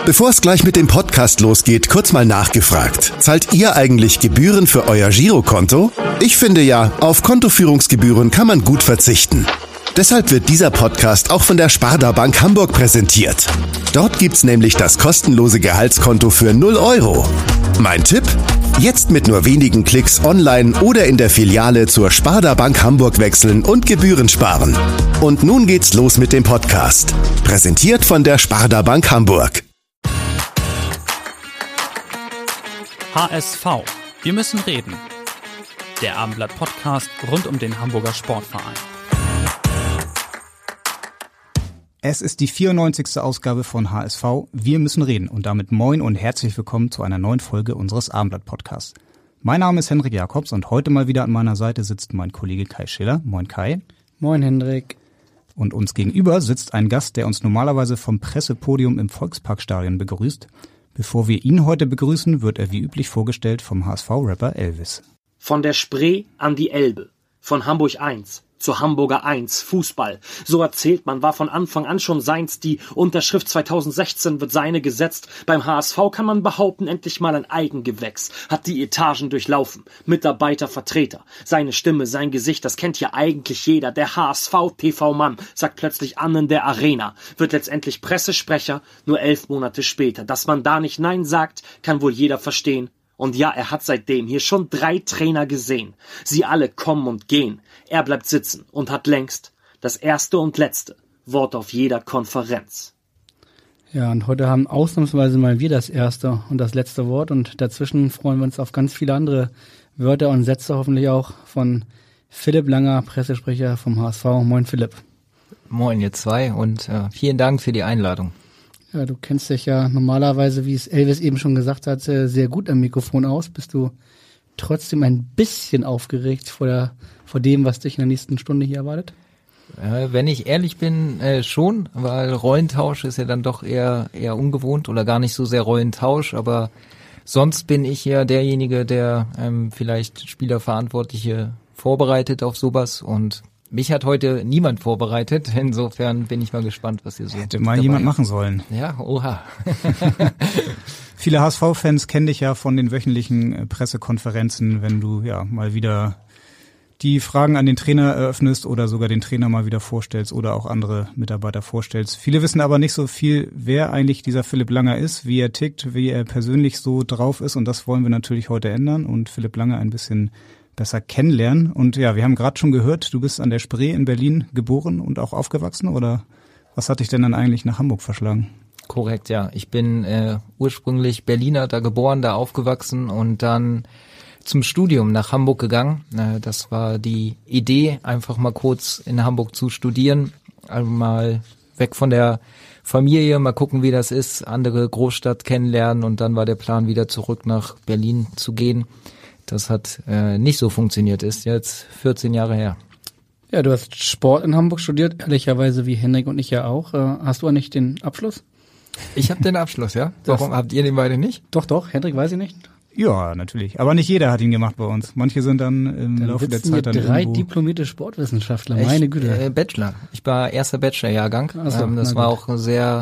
Bevor es gleich mit dem Podcast losgeht, kurz mal nachgefragt. Zahlt ihr eigentlich Gebühren für euer Girokonto? Ich finde ja, auf Kontoführungsgebühren kann man gut verzichten. Deshalb wird dieser Podcast auch von der Sparda Bank Hamburg präsentiert. Dort gibt's nämlich das kostenlose Gehaltskonto für 0 €. Mein Tipp? Jetzt mit nur wenigen Klicks online oder in der Filiale zur Sparda Bank Hamburg wechseln und Gebühren sparen. Und nun geht's los mit dem Podcast. Präsentiert von der Sparda Bank Hamburg. HSV. Wir müssen reden. Der Abendblatt-Podcast rund um den Hamburger Sportverein. Es ist die 94. Ausgabe von HSV. Wir müssen reden und damit moin und herzlich willkommen zu einer neuen Folge unseres Abendblatt-Podcasts. Mein Name ist Hendrik Jakobs und heute mal wieder an meiner Seite sitzt mein Kollege Kai Schiller. Moin Kai. Moin Hendrik. Und uns gegenüber sitzt ein Gast, der uns normalerweise vom Pressepodium im Volksparkstadion begrüßt. Bevor wir ihn heute begrüßen, wird er wie üblich vorgestellt vom HSV-Rapper Elvis. Von der Spree an die Elbe, von Hamburg 1 zur Hamburger 1, Fußball. So erzählt man, war von Anfang an schon seins. Die Unterschrift 2016 wird seine gesetzt. Beim HSV kann man behaupten, endlich mal ein Eigengewächs. Hat die Etagen durchlaufen. Mitarbeiter, Vertreter. Seine Stimme, sein Gesicht, das kennt ja eigentlich jeder. Der HSV-TV-Mann sagt plötzlich an in der Arena. Wird letztendlich Pressesprecher, nur 11 Monate später. Dass man da nicht Nein sagt, kann wohl jeder verstehen. Und ja, er hat seitdem hier schon 3 Trainer gesehen. Sie alle kommen und gehen. Er bleibt sitzen und hat längst das erste und letzte Wort auf jeder Konferenz. Ja, und heute haben ausnahmsweise mal wir das erste und das letzte Wort und dazwischen freuen wir uns auf ganz viele andere Wörter und Sätze, hoffentlich auch von Philipp Langer, Pressesprecher vom HSV. Moin Philipp. Moin ihr zwei und vielen Dank für die Einladung. Ja, du kennst dich ja normalerweise, wie es Elvis eben schon gesagt hat, sehr gut am Mikrofon aus. Bist du trotzdem ein bisschen aufgeregt vor dem, was dich in der nächsten Stunde hier erwartet? Wenn ich ehrlich bin, schon, weil Rollentausch ist ja dann doch eher ungewohnt oder gar nicht so sehr Rollentausch, aber sonst bin ich ja derjenige, der vielleicht Spielerverantwortliche vorbereitet auf sowas und mich hat heute niemand vorbereitet, insofern bin ich mal gespannt, was ihr so hätte mal jemand machen sollen. Ja, oha. Viele HSV-Fans kennen dich ja von den wöchentlichen Pressekonferenzen, wenn du ja mal wieder die Fragen an den Trainer eröffnest oder sogar den Trainer mal wieder vorstellst oder auch andere Mitarbeiter vorstellst. Viele wissen aber nicht so viel, wer eigentlich dieser Philipp Langer ist, wie er tickt, wie er persönlich so drauf ist und das wollen wir natürlich heute ändern und Philipp Langer ein bisschen besser kennenlernen. Und ja, wir haben gerade schon gehört, du bist an der Spree in Berlin geboren und auch aufgewachsen oder was hat dich denn dann eigentlich nach Hamburg verschlagen? Korrekt, ja. Ich bin ursprünglich Berliner, da geboren, da aufgewachsen und dann zum Studium nach Hamburg gegangen. Das war die Idee, einfach mal kurz in Hamburg zu studieren, also mal weg von der Familie, mal gucken, wie das ist, andere Großstadt kennenlernen und dann war der Plan, wieder zurück nach Berlin zu gehen. Das hat nicht so funktioniert, ist jetzt 14 Jahre her. Ja, du hast Sport in Hamburg studiert, ehrlicherweise wie Hendrik und ich ja auch. Hast du eigentlich den Abschluss? Ich habe den Abschluss, ja. Warum habt ihr den beide nicht? Doch, Hendrik weiß ich nicht. Ja, natürlich. Aber nicht jeder hat ihn gemacht bei uns. Manche sind dann im Laufe der Zeit dann 3 diplomierte Sportwissenschaftler, meine Güte. Bachelor. Ich war erster Bachelorjahrgang. So, das war auch ein sehr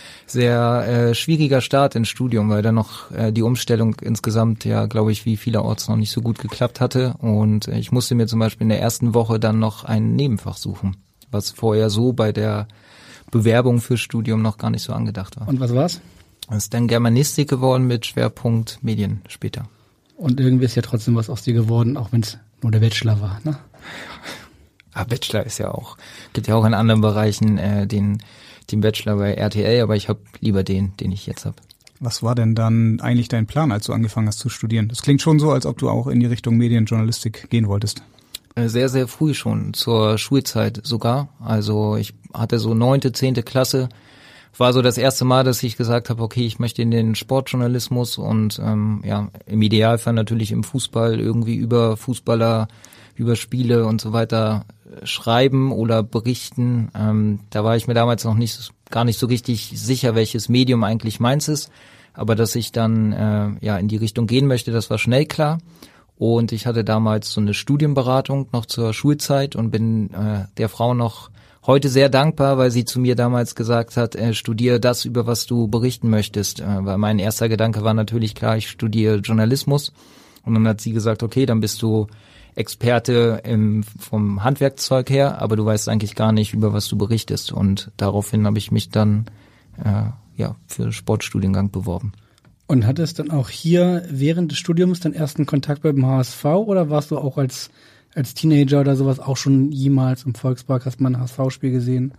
schwieriger Start ins Studium, weil dann noch die Umstellung insgesamt ja, glaube ich, wie vielerorts noch nicht so gut geklappt hatte. Und ich musste mir zum Beispiel in der ersten Woche dann noch ein Nebenfach suchen, was vorher so bei der Bewerbung fürs Studium noch gar nicht so angedacht war. Und was war's? Das ist dann Germanistik geworden mit Schwerpunkt Medien später. Und irgendwie ist ja trotzdem was aus dir geworden, auch wenn es nur der Bachelor war, ne? Bachelor ist ja auch, gibt ja auch in anderen Bereichen den Bachelor bei RTL, aber ich habe lieber den ich jetzt habe. Was war denn dann eigentlich dein Plan, als du angefangen hast zu studieren? Das klingt schon so, als ob du auch in die Richtung Medienjournalistik gehen wolltest. Sehr, sehr früh schon, zur Schulzeit sogar. Also ich hatte so 9., 10. Klasse, war so das erste Mal, dass ich gesagt habe, okay, ich möchte in den Sportjournalismus und im Idealfall natürlich im Fußball irgendwie über Fußballer, über Spiele und so weiter schreiben oder berichten. Da war ich mir damals noch gar nicht so richtig sicher, welches Medium eigentlich meins ist. Aber dass ich dann in die Richtung gehen möchte, das war schnell klar. Und ich hatte damals so eine Studienberatung noch zur Schulzeit und bin der Frau noch heute sehr dankbar, weil sie zu mir damals gesagt hat, studiere das, über was du berichten möchtest. Weil mein erster Gedanke war natürlich klar, ich studiere Journalismus. Und dann hat sie gesagt, okay, dann bist du Experte vom Handwerkszeug her, aber du weißt eigentlich gar nicht, über was du berichtest. Und daraufhin habe ich mich dann für Sportstudiengang beworben. Und hattest dann auch hier während des Studiums den ersten Kontakt beim HSV oder warst du auch als Teenager oder sowas auch schon jemals im Volkspark, hast mal ein HSV-Spiel gesehen?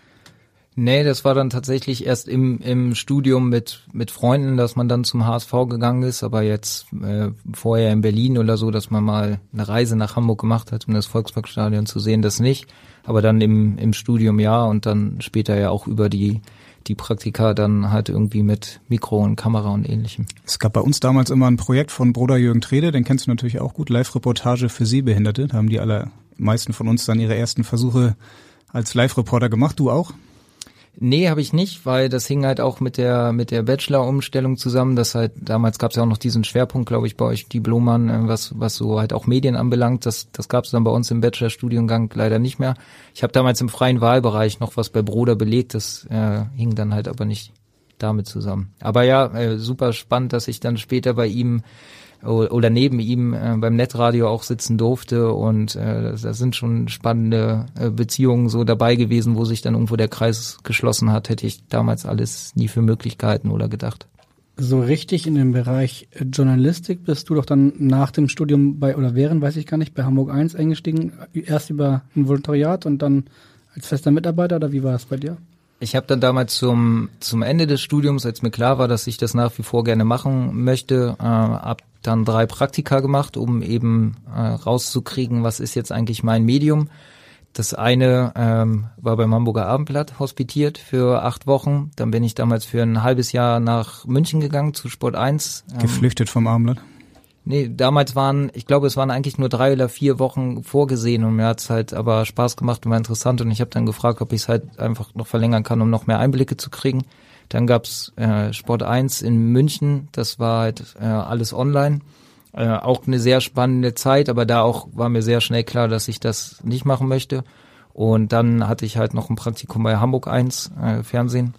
Nee, das war dann tatsächlich erst im Studium mit Freunden, dass man dann zum HSV gegangen ist, aber jetzt vorher in Berlin oder so, dass man mal eine Reise nach Hamburg gemacht hat, um das Volksparkstadion zu sehen, das nicht. Aber dann im Studium ja und dann später ja auch über die Praktika dann halt irgendwie mit Mikro und Kamera und Ähnlichem. Es gab bei uns damals immer ein Projekt von Bruder Jürgen Trede, den kennst du natürlich auch gut, Live-Reportage für Sehbehinderte. Da haben die allermeisten von uns dann ihre ersten Versuche als Live-Reporter gemacht. Du auch? Nee, habe ich nicht, weil das hing halt auch mit der Bachelor-Umstellung zusammen, dass halt damals gab es ja auch noch diesen Schwerpunkt, glaube ich, bei euch Diplomern, was so halt auch Medien anbelangt. Das gab es dann bei uns im Bachelor-Studiengang leider nicht mehr. Ich habe damals im freien Wahlbereich noch was bei Broder belegt, das hing dann halt aber nicht damit zusammen. Aber ja, super spannend, dass ich dann später bei ihm oder neben ihm beim Netradio auch sitzen durfte und da sind schon spannende Beziehungen so dabei gewesen, wo sich dann irgendwo der Kreis geschlossen hat, hätte ich damals alles nie für möglich gehalten oder gedacht. So richtig in den Bereich Journalistik bist du doch dann nach dem Studium bei Hamburg 1 eingestiegen, erst über ein Volontariat und dann als fester Mitarbeiter oder wie war das bei dir? Ich habe dann damals zum Ende des Studiums, als mir klar war, dass ich das nach wie vor gerne machen möchte, ab dann 3 Praktika gemacht, um eben rauszukriegen, was ist jetzt eigentlich mein Medium. Das eine war beim Hamburger Abendblatt hospitiert für 8 Wochen. Dann bin ich damals für ein halbes Jahr nach München gegangen zu Sport 1. Geflüchtet vom Abendblatt? Nee, damals es waren eigentlich nur 3 oder 4 Wochen vorgesehen und mir hat's halt aber Spaß gemacht und war interessant und ich habe dann gefragt, ob ich es halt einfach noch verlängern kann, um noch mehr Einblicke zu kriegen. Dann gab's Sport 1 in München, das war halt alles online. Auch eine sehr spannende Zeit, aber da auch war mir sehr schnell klar, dass ich das nicht machen möchte. Und dann hatte ich halt noch ein Praktikum bei Hamburg 1 Fernsehen.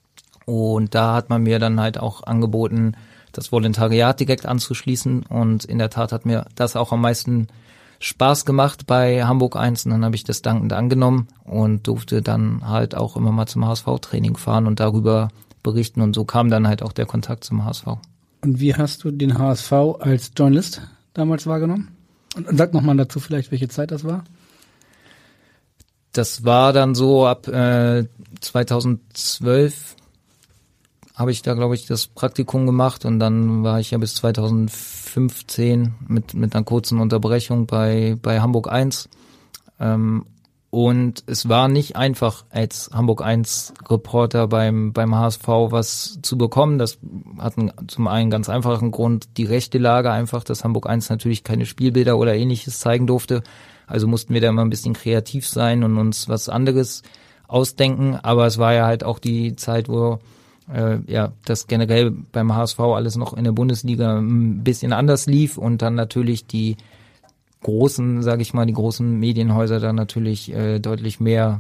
Und da hat man mir dann halt auch angeboten, das Volontariat direkt anzuschließen. Und in der Tat hat mir das auch am meisten Spaß gemacht bei Hamburg 1. Und dann habe ich das dankend angenommen und durfte dann halt auch immer mal zum HSV-Training fahren und darüber berichten. Und so kam dann halt auch der Kontakt zum HSV. Und wie hast du den HSV als Journalist damals wahrgenommen? Und sag nochmal dazu vielleicht, welche Zeit das war. Das war dann so ab 2012 habe ich da, glaube ich, das Praktikum gemacht und dann war ich ja bis 2015 mit einer kurzen Unterbrechung bei Hamburg 1. Und es war nicht einfach, als Hamburg 1 Reporter beim HSV was zu bekommen. Das hat zum einen ganz einfachen Grund, die rechte Lage einfach, dass Hamburg 1 natürlich keine Spielbilder oder Ähnliches zeigen durfte. Also mussten wir da immer ein bisschen kreativ sein und uns was anderes ausdenken. Aber es war ja halt auch die Zeit, wo das generell beim HSV alles noch in der Bundesliga ein bisschen anders lief und dann natürlich die großen, sage ich mal, die großen Medienhäuser da natürlich deutlich mehr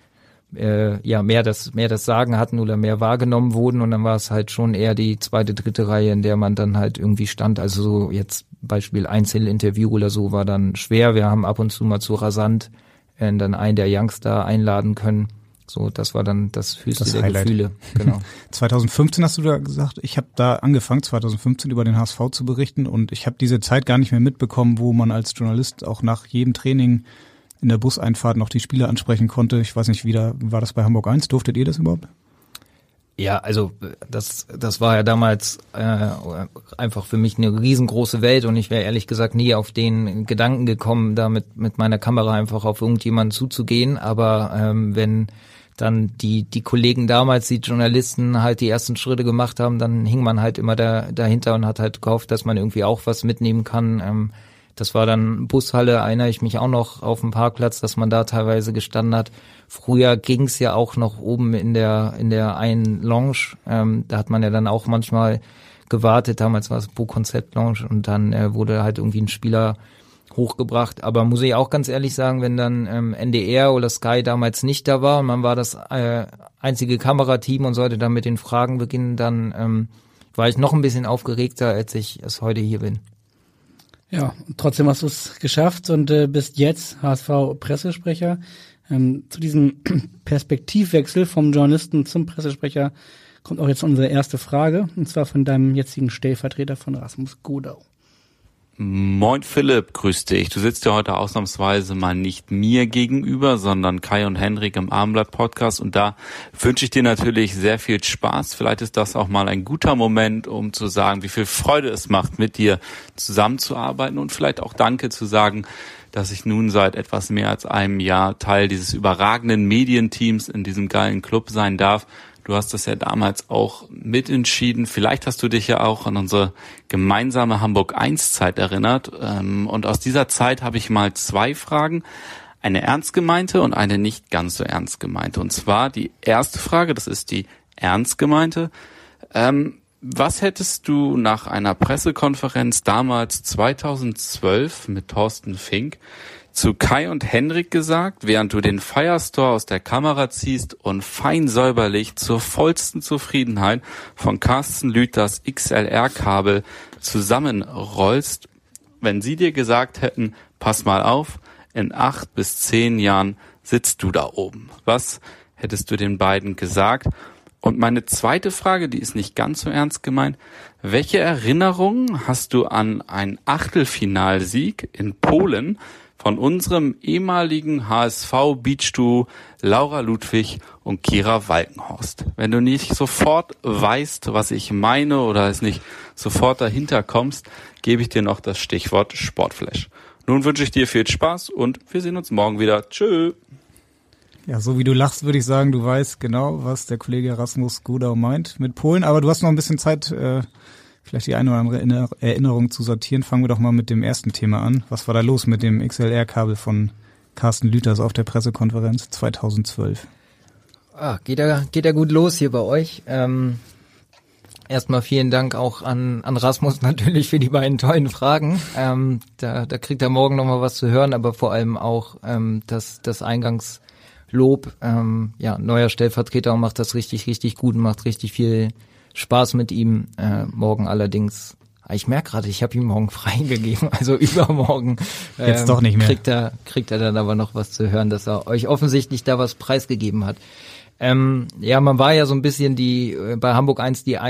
das Sagen hatten oder mehr wahrgenommen wurden und dann war es halt schon eher die zweite, dritte Reihe, in der man dann halt irgendwie stand. Also so jetzt Beispiel Einzelinterview oder so war dann schwer. Wir haben ab und zu mal zu rasant dann einen der Youngster einladen können. So, das war dann das höchste der Highlight. Gefühle. Genau. 2015 hast du da gesagt, ich habe da angefangen, 2015 über den HSV zu berichten und ich habe diese Zeit gar nicht mehr mitbekommen, wo man als Journalist auch nach jedem Training in der Buseinfahrt noch die Spieler ansprechen konnte. Ich weiß nicht, war das bei Hamburg 1? Durftet ihr das überhaupt? Ja, also das war ja damals einfach für mich eine riesengroße Welt und ich wäre ehrlich gesagt nie auf den Gedanken gekommen, da mit meiner Kamera einfach auf irgendjemanden zuzugehen. Aber wenn dann die Kollegen damals, die Journalisten halt die ersten Schritte gemacht haben, dann hing man halt immer dahinter und hat halt gehofft, dass man irgendwie auch was mitnehmen kann. Das war dann Bushalle, erinnere ich mich auch noch auf dem Parkplatz, dass man da teilweise gestanden hat. Früher ging's ja auch noch oben in der einen Lounge. Da hat man ja dann auch manchmal gewartet. Damals war es Pro-Konzept Lounge und dann wurde halt irgendwie ein Spieler hochgebracht. Aber muss ich auch ganz ehrlich sagen, wenn dann NDR oder Sky damals nicht da war und man war das einzige Kamerateam und sollte dann mit den Fragen beginnen, dann war ich noch ein bisschen aufgeregter, als ich es heute hier bin. Ja, trotzdem hast du es geschafft und bist jetzt HSV-Pressesprecher. Zu diesem Perspektivwechsel vom Journalisten zum Pressesprecher kommt auch jetzt unsere erste Frage, und zwar von deinem jetzigen Stellvertreter von Rasmus Godau. Moin Philipp, grüß dich. Du sitzt ja heute ausnahmsweise mal nicht mir gegenüber, sondern Kai und Henrik im Abendblatt-Podcast, und da wünsche ich dir natürlich sehr viel Spaß. Vielleicht ist das auch mal ein guter Moment, um zu sagen, wie viel Freude es macht, mit dir zusammenzuarbeiten, und vielleicht auch Danke zu sagen, dass ich nun seit etwas mehr als einem Jahr Teil dieses überragenden Medienteams in diesem geilen Club sein darf. Du hast das ja damals auch mitentschieden. Vielleicht hast du dich ja auch an unsere gemeinsame Hamburg-1-Zeit erinnert. Und aus dieser Zeit habe ich mal 2 Fragen. Eine ernst gemeinte und eine nicht ganz so ernst gemeinte. Und zwar die erste Frage, das ist die ernst gemeinte. Was hättest du nach einer Pressekonferenz damals 2012 mit Thorsten Fink zu Kai und Henrik gesagt, während du den Firestore aus der Kamera ziehst und fein säuberlich zur vollsten Zufriedenheit von Carsten Lüthers XLR-Kabel zusammenrollst, wenn sie dir gesagt hätten, pass mal auf, in 8 bis 10 Jahren sitzt du da oben? Was hättest du den beiden gesagt? Und meine zweite Frage, die ist nicht ganz so ernst gemeint. Welche Erinnerungen hast du an einen Achtelfinalsieg in Polen von unserem ehemaligen HSV-Beach-Duo Laura Ludwig und Kira Walkenhorst? Wenn du nicht sofort weißt, was ich meine, oder es nicht sofort dahinter kommst, gebe ich dir noch das Stichwort Sportflash. Nun wünsche ich dir viel Spaß und wir sehen uns morgen wieder. Tschö. Ja, so wie du lachst, würde ich sagen, du weißt genau, was der Kollege Rasmus Godau meint mit Polen. Aber du hast noch ein bisschen Zeit, vielleicht die eine oder andere Erinnerung zu sortieren. Fangen wir doch mal mit dem ersten Thema an. Was war da los mit dem XLR-Kabel von Carsten Lüthers auf der Pressekonferenz 2012? Geht ja gut los hier bei euch. Erstmal vielen Dank auch an Rasmus natürlich für die beiden tollen Fragen. Da kriegt er morgen nochmal was zu hören, aber vor allem auch das Eingangslob. Neuer Stellvertreter und macht das richtig, richtig gut und macht richtig viel Spaß mit ihm. Morgen allerdings, ich merke gerade, ich habe ihm morgen freigegeben, also übermorgen jetzt doch nicht mehr. Kriegt er dann aber noch was zu hören, dass er euch offensichtlich da was preisgegeben hat. Man war ja so ein bisschen bei Hamburg 1 die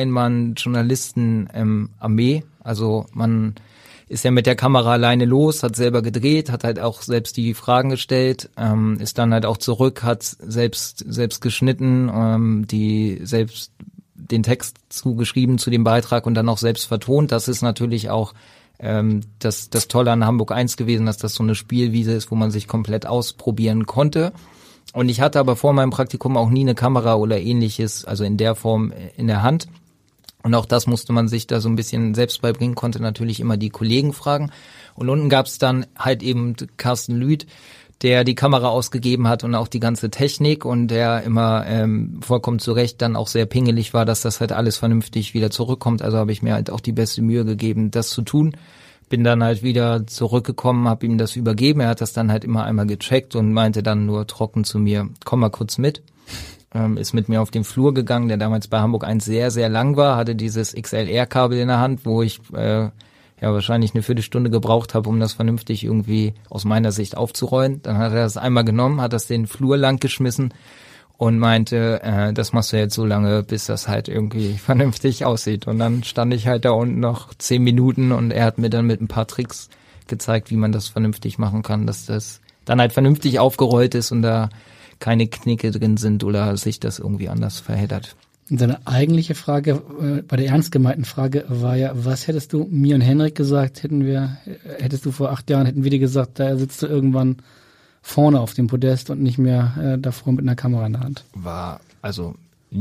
Einmann-Journalisten-Armee. Also man ist ja mit der Kamera alleine los, hat selber gedreht, hat halt auch selbst die Fragen gestellt, ist dann halt auch zurück, hat selbst geschnitten, selbst den Text zugeschrieben zu dem Beitrag und dann auch selbst vertont. Das ist natürlich auch das Tolle an Hamburg 1 gewesen, dass das so eine Spielwiese ist, wo man sich komplett ausprobieren konnte. Und ich hatte aber vor meinem Praktikum auch nie eine Kamera oder ähnliches, also in der Form in der Hand. Und auch das musste man sich da so ein bisschen selbst beibringen, konnte natürlich immer die Kollegen fragen. Und unten gab es dann halt eben Carsten Lüth, der die Kamera ausgegeben hat und auch die ganze Technik und der immer vollkommen zu Recht dann auch sehr pingelig war, dass das halt alles vernünftig wieder zurückkommt. Also habe ich mir halt auch die beste Mühe gegeben, das zu tun. Bin dann halt wieder zurückgekommen, habe ihm das übergeben. Er hat das dann halt immer einmal gecheckt und meinte dann nur trocken zu mir, komm mal kurz mit. Ist mit mir auf den Flur gegangen, der damals bei Hamburg 1 sehr, sehr lang war, hatte dieses XLR-Kabel in der Hand, wo ich wahrscheinlich eine Viertelstunde gebraucht habe, um das vernünftig irgendwie aus meiner Sicht aufzurollen. Dann hat er das einmal genommen, hat das den Flur lang geschmissen und meinte, das machst du jetzt so lange, bis das halt irgendwie vernünftig aussieht. Und dann stand ich halt da unten noch 10 Minuten und er hat mir dann mit ein paar Tricks gezeigt, wie man das vernünftig machen kann, dass das dann halt vernünftig aufgerollt ist und da keine Knicke drin sind oder sich das irgendwie anders verheddert. Und seine eigentliche Frage, bei der ernst gemeinten Frage war ja, was hättest du mir und Henrik gesagt, hättest du vor 8 Jahren, hätten wir dir gesagt, da sitzt du irgendwann vorne auf dem Podest und nicht mehr davor mit einer Kamera in der Hand. Hätte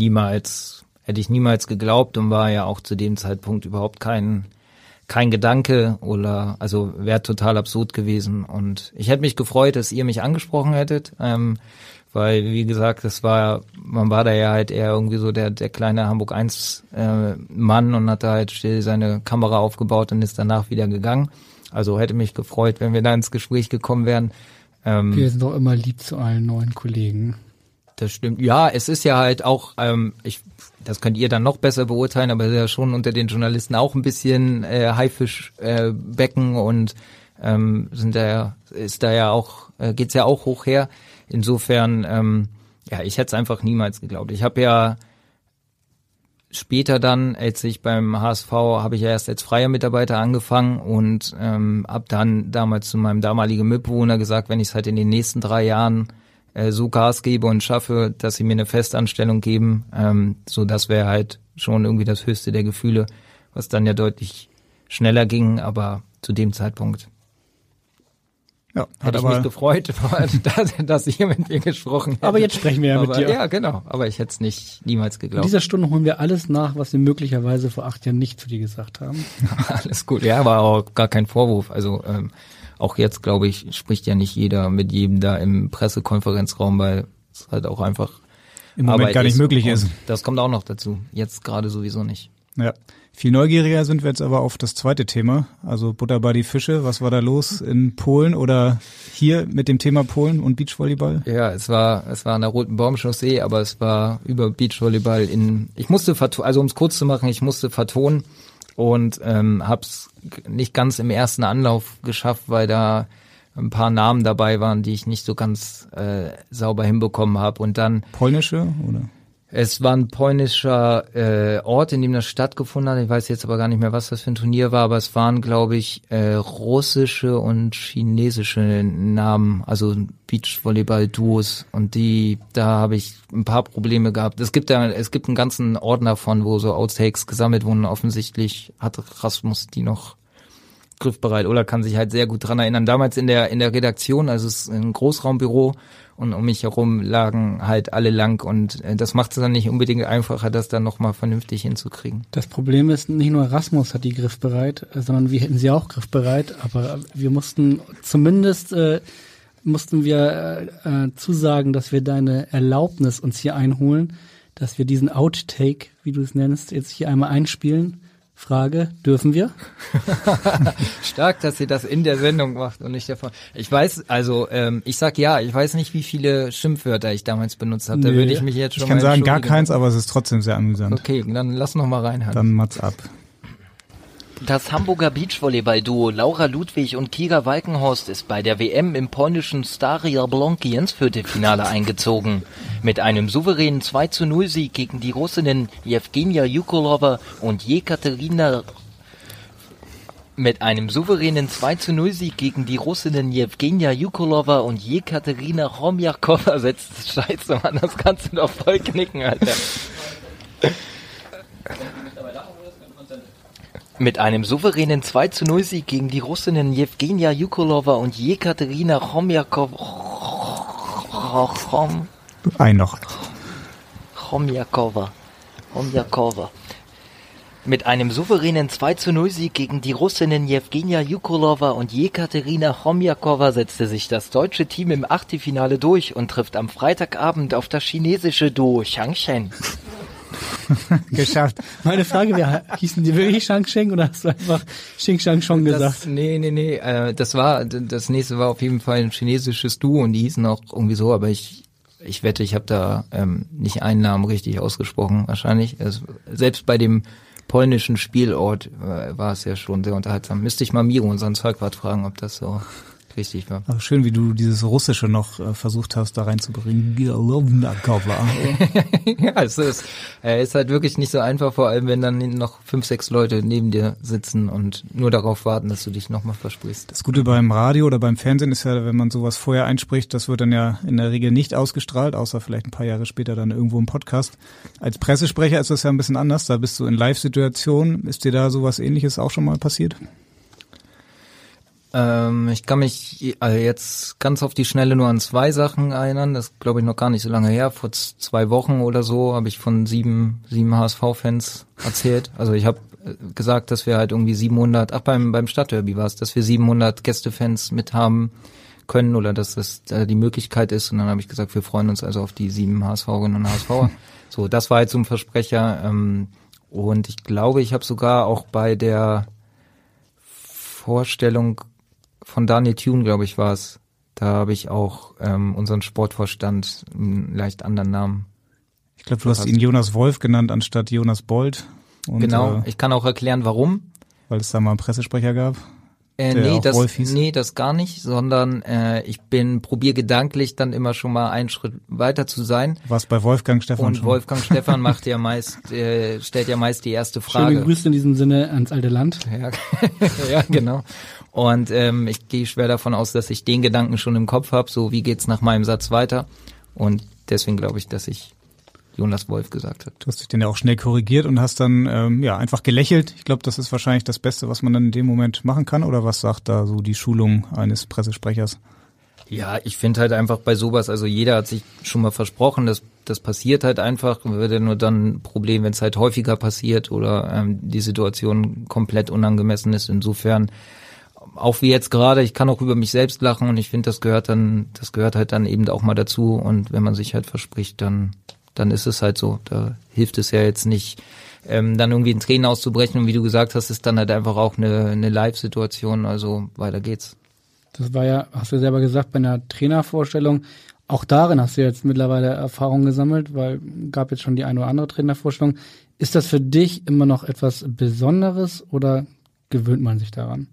ich niemals geglaubt und war ja auch zu dem Zeitpunkt überhaupt kein Gedanke also wäre total absurd gewesen und ich hätte mich gefreut, dass ihr mich angesprochen hättet, weil, wie gesagt, man war da ja halt eher irgendwie so der kleine Hamburg 1 Mann und hat da halt still seine Kamera aufgebaut und ist danach wieder gegangen. Also hätte mich gefreut, wenn wir da ins Gespräch gekommen wären. Wir sind doch immer lieb zu allen neuen Kollegen. Das stimmt. Ja, es ist ja halt auch, das könnt ihr dann noch besser beurteilen, aber es ist ja schon unter den Journalisten auch ein bisschen Haifischbecken und geht's ja auch hoch her. Insofern, ich hätte es einfach niemals geglaubt. Ich habe ja später dann, als ich beim HSV, habe ich ja erst als freier Mitarbeiter angefangen und habe dann damals zu meinem damaligen Mitbewohner gesagt, wenn ich es halt in den nächsten 3 Jahren so Gas gebe und schaffe, dass sie mir eine Festanstellung geben, so das wäre halt schon irgendwie das höchste der Gefühle, was dann ja deutlich schneller ging, aber zu dem Zeitpunkt hätte ich mich gefreut, dass ihr mit mir gesprochen habt. Aber jetzt sprechen wir ja mit dir. Ja, genau. Aber ich hätte es niemals geglaubt. In dieser Stunde holen wir alles nach, was wir möglicherweise vor 8 Jahren nicht zu dir gesagt haben. Alles gut. Ja, war auch gar kein Vorwurf. Also auch jetzt, glaube ich, spricht ja nicht jeder mit jedem da im Pressekonferenzraum, weil es halt auch einfach im Moment Arbeit gar nicht möglich ist. Das kommt auch noch dazu. Jetzt gerade sowieso nicht. Ja. Viel neugieriger sind wir jetzt aber auf das zweite Thema, also Butter bei die Fische. Was war da los in Polen oder hier mit dem Thema Polen und Beachvolleyball? Ja, es war an der Roten Baumchaussee, aber es war über Beachvolleyball ich musste also um es kurz zu machen, ich musste vertonen und hab's nicht ganz im ersten Anlauf geschafft, weil da ein paar Namen dabei waren, die ich nicht so ganz sauber hinbekommen habe und dann polnische oder? Es war ein polnischer Ort, in dem das stattgefunden hat. Ich weiß jetzt aber gar nicht mehr, was das für ein Turnier war, aber es waren, glaube ich, russische und chinesische Namen, also Beachvolleyball-Duos und da habe ich ein paar Probleme gehabt. Es gibt einen ganzen Ordner von, wo so Outtakes gesammelt wurden. Offensichtlich hat Rasmus die noch griffbereit oder kann sich halt sehr gut dran erinnern. Damals in der Redaktion, also es ist ein Großraumbüro und um mich herum lagen halt alle lang und das macht es dann nicht unbedingt einfacher, das dann nochmal vernünftig hinzukriegen. Das Problem ist, nicht nur Rasmus hat die griffbereit, sondern wir hätten sie auch griffbereit, aber wir mussten zumindest zusagen, dass wir deine Erlaubnis uns hier einholen, dass wir diesen Outtake, wie du es nennst, jetzt hier einmal einspielen. Frage, dürfen wir? Stark, dass ihr das in der Sendung macht und nicht davon. Ich weiß, also ich sag ja, ich weiß nicht, wie viele Schimpfwörter ich damals benutzt habe. Da würde ich mich jetzt schon mal entschuldigen. Ich kann sagen, gar keins, aber es ist trotzdem sehr amüsant. Okay, dann lass noch mal reinhören. Dann Mats ab. Das Hamburger Beachvolleyball-Duo Laura Ludwig und Kira Walkenhorst ist bei der WM im polnischen Stary Jablonki ins Viertelfinale eingezogen. Mit einem souveränen 2:0-Sieg gegen die Russinnen Jewgenia Jukolova und Jekaterina Chomjakova setzt... Scheiße, Mann, das kannst du doch voll knicken, Alter. Mit einem souveränen 2:0-Sieg gegen die Russinnen Jewgenia Jukolova und Jekaterina Chomjakova. Mit einem souveränen 2:0-Sieg gegen die Russinnen Jewgenia Jukolova und Jekaterina Chomjakova setzte sich das deutsche Team im Achtelfinale durch und trifft am Freitagabend auf das chinesische Duo Changcheng. Geschafft. Meine Frage, hießen die wirklich Changcheng oder hast du einfach Xing Shang Chong gesagt? Nee. Das nächste war auf jeden Fall ein chinesisches Duo und die hießen auch irgendwie so, aber ich wette, ich habe da nicht einen Namen richtig ausgesprochen, wahrscheinlich. Selbst bei dem polnischen Spielort war es ja schon sehr unterhaltsam. Müsste ich mal Miro, unseren Zeugwart, fragen, ob das so richtig war. Aber schön, wie du dieses Russische noch versucht hast, da reinzubringen. Ja, es ist halt wirklich nicht so einfach, vor allem wenn dann noch 5, 6 Leute neben dir sitzen und nur darauf warten, dass du dich nochmal versprichst. Das Gute beim Radio oder beim Fernsehen ist ja, wenn man sowas vorher einspricht, das wird dann ja in der Regel nicht ausgestrahlt, außer vielleicht ein paar Jahre später dann irgendwo im Podcast. Als Pressesprecher ist das ja ein bisschen anders, da bist du in Live-Situationen. Ist dir da sowas Ähnliches auch schon mal passiert? Ich kann mich jetzt ganz auf die Schnelle nur an 2 Sachen erinnern. Das glaube ich noch gar nicht so lange her. Vor 2 Wochen oder so habe ich von 7 HSV-Fans erzählt. Also ich habe gesagt, dass wir halt irgendwie 700, beim Stadtderby war es, dass wir 700 Gästefans mit haben können oder dass das die Möglichkeit ist. Und dann habe ich gesagt, wir freuen uns also auf die 7 HSVerinnen und HSVer. So, das war jetzt so ein Versprecher. Und ich glaube, ich habe sogar auch bei der Vorstellung von Daniel Thune, glaube ich, war es. Da habe ich auch unseren Sportvorstand einen leicht anderen Namen. Ich glaube, du hast ihn Jonas Wolf genannt anstatt Jonas Bold. Und, genau, ich kann auch erklären, warum. Weil es da mal einen Pressesprecher gab. Nee, das gar nicht, sondern ich probiere gedanklich dann immer schon mal einen Schritt weiter zu sein. Was bei Wolfgang Stephan und schon. Wolfgang Stephan stellt ja meist die erste Frage. Schöne Grüße in diesem Sinne ans alte Land. Ja, ja, genau. Und ich gehe schwer davon aus, dass ich den Gedanken schon im Kopf habe, so wie geht's nach meinem Satz weiter. Und deswegen glaube ich, dass ich Jonas Wolf gesagt hat. Du hast dich dann ja auch schnell korrigiert und hast dann einfach gelächelt. Ich glaube, das ist wahrscheinlich das Beste, was man dann in dem Moment machen kann. Oder was sagt da so die Schulung eines Pressesprechers? Ja, ich finde halt einfach bei sowas, also jeder hat sich schon mal versprochen, das passiert halt einfach, wird ja nur dann ein Problem, wenn es halt häufiger passiert oder die Situation komplett unangemessen ist. Insofern, auch wie jetzt gerade, ich kann auch über mich selbst lachen und ich finde, das gehört halt dann eben auch mal dazu. Und wenn man sich halt verspricht, dann ist es halt so. Da hilft es ja jetzt nicht, dann irgendwie in Tränen auszubrechen. Und wie du gesagt hast, ist dann halt einfach auch eine Live-Situation. Also weiter geht's. Das war ja, hast du selber gesagt, bei einer Trainervorstellung. Auch darin hast du jetzt mittlerweile Erfahrung gesammelt, weil gab jetzt schon die eine oder andere Trainervorstellung. Ist das für dich immer noch etwas Besonderes oder gewöhnt man sich daran?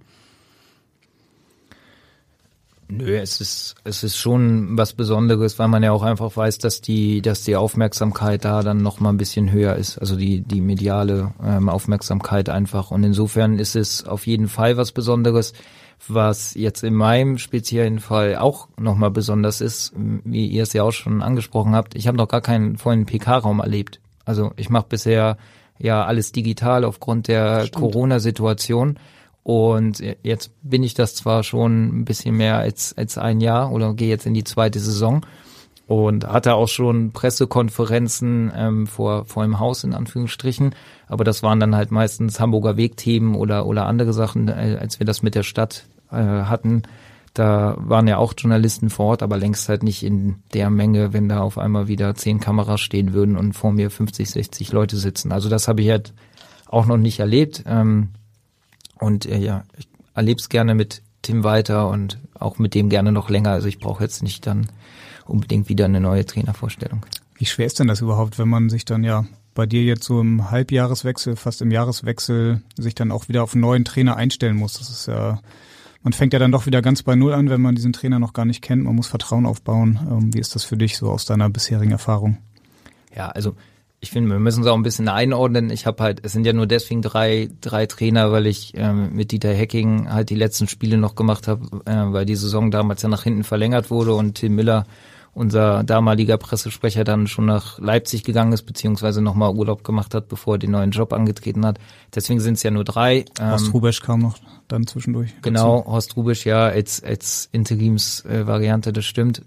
Nö, es ist schon was Besonderes, weil man ja auch einfach weiß, dass die Aufmerksamkeit da dann noch mal ein bisschen höher ist, also die mediale Aufmerksamkeit einfach. Und insofern ist es auf jeden Fall was Besonderes, was jetzt in meinem speziellen Fall auch noch mal besonders ist, wie ihr es ja auch schon angesprochen habt. Ich habe noch gar keinen vollen PK-Raum erlebt. Also ich mache bisher ja alles digital aufgrund der Corona-Situation. Und jetzt bin ich das zwar schon ein bisschen mehr als ein Jahr oder gehe jetzt in die zweite Saison und hatte auch schon Pressekonferenzen vor dem Haus in Anführungsstrichen, aber das waren dann halt meistens Hamburger Weg-Themen oder andere Sachen, als wir das mit der Stadt hatten. Da waren ja auch Journalisten vor Ort, aber längst halt nicht in der Menge, wenn da auf einmal wieder 10 Kameras stehen würden und vor mir 50, 60 Leute sitzen. Also das habe ich halt auch noch nicht erlebt. Und ich erlebe es gerne mit Tim weiter und auch mit dem gerne noch länger. Also ich brauche jetzt nicht dann unbedingt wieder eine neue Trainervorstellung. Wie schwer ist denn das überhaupt, wenn man sich dann ja bei dir jetzt so im Halbjahreswechsel, fast im Jahreswechsel, sich dann auch wieder auf einen neuen Trainer einstellen muss? Das ist ja, man fängt ja dann doch wieder ganz bei Null an, wenn man diesen Trainer noch gar nicht kennt. Man muss Vertrauen aufbauen. Wie ist das für dich so aus deiner bisherigen Erfahrung? Ja, also ich finde, wir müssen es auch ein bisschen einordnen. Ich habe halt, es sind ja nur deswegen drei Trainer, weil ich mit Dieter Hecking halt die letzten Spiele noch gemacht habe, weil die Saison damals ja nach hinten verlängert wurde und Tim Miller, unser damaliger Pressesprecher, dann schon nach Leipzig gegangen ist, beziehungsweise nochmal Urlaub gemacht hat, bevor er den neuen Job angetreten hat. Deswegen sind es ja nur 3. Horst Hrubesch kam noch dann zwischendurch. Genau, dazu. Horst Hrubesch, ja, als Interimsvariante, das stimmt.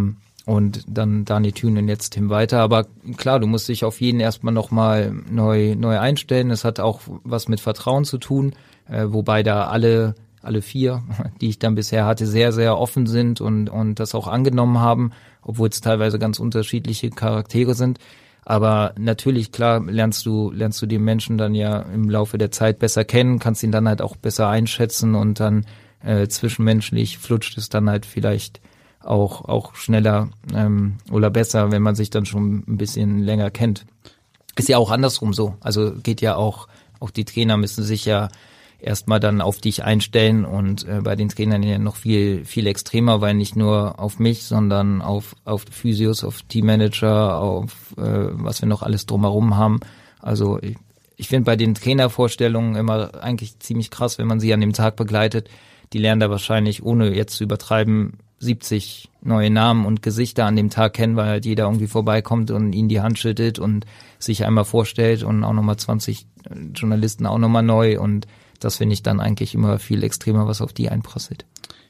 Und dann Daniel Thune und jetzt Tim weiter. Aber klar, du musst dich auf jeden erstmal nochmal neu einstellen. Es hat auch was mit Vertrauen zu tun, wobei da alle 4, die ich dann bisher hatte, sehr, sehr offen sind und das auch angenommen haben, obwohl es teilweise ganz unterschiedliche Charaktere sind. Aber natürlich, klar, lernst du den Menschen dann ja im Laufe der Zeit besser kennen, kannst ihn dann halt auch besser einschätzen und dann zwischenmenschlich flutscht es dann halt vielleicht auch schneller oder besser, wenn man sich dann schon ein bisschen länger kennt. Ist ja auch andersrum so. Also geht ja auch die Trainer müssen sich ja erstmal dann auf dich einstellen und bei den Trainern ja noch viel, viel extremer, weil nicht nur auf mich, sondern auf Physios, auf Teammanager, auf was wir noch alles drumherum haben. Also ich finde bei den Trainervorstellungen immer eigentlich ziemlich krass, wenn man sie an dem Tag begleitet. Die lernen da wahrscheinlich, ohne jetzt zu übertreiben, 70 neue Namen und Gesichter an dem Tag kennen, weil halt jeder irgendwie vorbeikommt und ihnen die Hand schüttelt und sich einmal vorstellt und auch nochmal 20 Journalisten auch nochmal neu und das finde ich dann eigentlich immer viel extremer, was auf die einprasselt.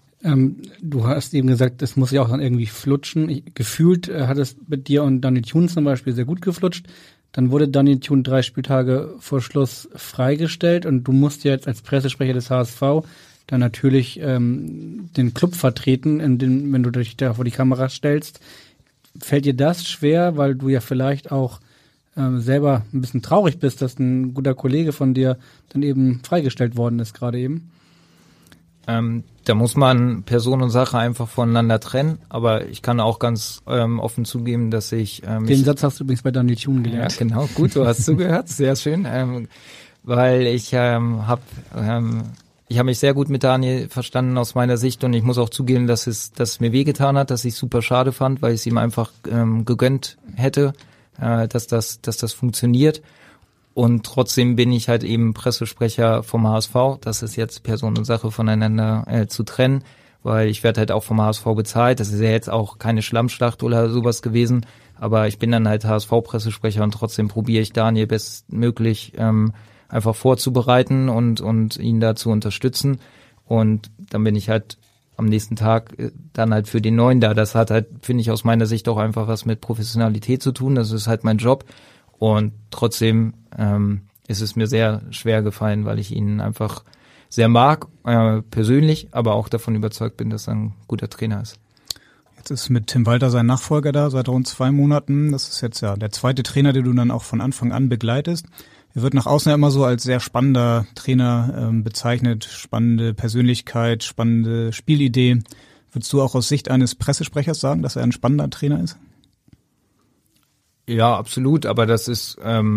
Du hast eben gesagt, es muss ja auch dann irgendwie flutschen. Gefühlt hat es mit dir und Daniel Thune zum Beispiel sehr gut geflutscht. Dann wurde Daniel Thune 3 Spieltage vor Schluss freigestellt und du musst jetzt als Pressesprecher des HSV dann natürlich den Club vertreten, wenn du dich da vor die Kamera stellst. Fällt dir das schwer, weil du ja vielleicht auch selber ein bisschen traurig bist, dass ein guter Kollege von dir dann eben freigestellt worden ist gerade eben? Da muss man Person und Sache einfach voneinander trennen, aber ich kann auch ganz offen zugeben, dass ich... Den Satz hast du übrigens bei Daniel Thune gelernt. Ja, genau, gut, du hast zugehört, sehr schön, weil ich hab mich sehr gut mit Daniel verstanden aus meiner Sicht und ich muss auch zugeben, dass es mir wehgetan hat, dass ich es super schade fand, weil ich es ihm einfach gegönnt hätte, dass das funktioniert. Und trotzdem bin ich halt eben Pressesprecher vom HSV. Das ist jetzt Person und Sache voneinander zu trennen, weil ich werde halt auch vom HSV bezahlt. Das ist ja jetzt auch keine Schlammschlacht oder sowas gewesen, aber ich bin dann halt HSV-Pressesprecher und trotzdem probiere ich Daniel bestmöglich einfach vorzubereiten und ihn da zu unterstützen. Und dann bin ich halt am nächsten Tag dann halt für den Neuen da. Das hat halt, finde ich, aus meiner Sicht auch einfach was mit Professionalität zu tun. Das ist halt mein Job. Und trotzdem ist es mir sehr schwer gefallen, weil ich ihn einfach sehr mag, persönlich, aber auch davon überzeugt bin, dass er ein guter Trainer ist. Jetzt ist mit Tim Walter sein Nachfolger da seit rund 2 Monaten. Das ist jetzt ja der zweite Trainer, den du dann auch von Anfang an begleitest. Er wird nach außen ja immer so als sehr spannender Trainer bezeichnet, spannende Persönlichkeit, spannende Spielidee. Würdest du auch aus Sicht eines Pressesprechers sagen, dass er ein spannender Trainer ist? Ja, absolut, aber das ist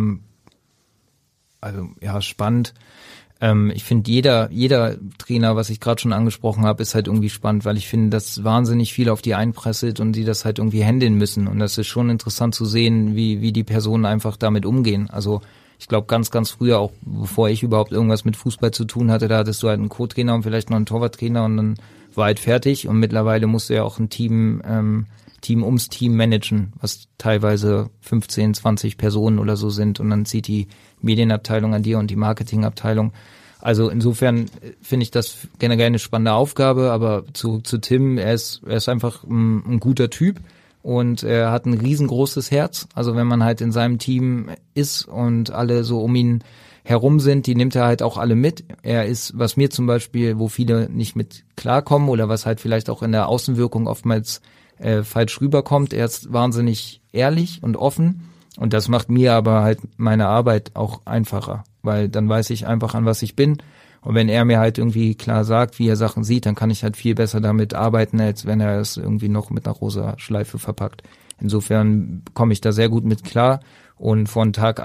spannend. Ich finde, jeder Trainer, was ich gerade schon angesprochen habe, ist halt irgendwie spannend, weil ich finde, dass wahnsinnig viel auf die einprasselt und die das halt irgendwie handeln müssen. Und das ist schon interessant zu sehen, wie die Personen einfach damit umgehen. Also ich glaube, ganz, ganz früher, auch bevor ich überhaupt irgendwas mit Fußball zu tun hatte, da hattest du halt einen Co-Trainer und vielleicht noch einen Torwarttrainer und dann war halt fertig. Und mittlerweile musst du ja auch ein Team ums Team managen, was teilweise 15, 20 Personen oder so sind und dann zieht die Medienabteilung an dir und die Marketingabteilung. Also insofern finde ich das generell eine spannende Aufgabe, aber zu Tim, er ist einfach ein guter Typ und er hat ein riesengroßes Herz. Also wenn man halt in seinem Team ist und alle so um ihn herum sind, die nimmt er halt auch alle mit. Er ist, was mir zum Beispiel, wo viele nicht mit klarkommen oder was halt vielleicht auch in der Außenwirkung oftmals falsch rüberkommt. Er ist wahnsinnig ehrlich und offen und das macht mir aber halt meine Arbeit auch einfacher, weil dann weiß ich einfach, an was ich bin und wenn er mir halt irgendwie klar sagt, wie er Sachen sieht, dann kann ich halt viel besser damit arbeiten, als wenn er es irgendwie noch mit einer rosa Schleife verpackt. Insofern komme ich da sehr gut mit klar und von Tag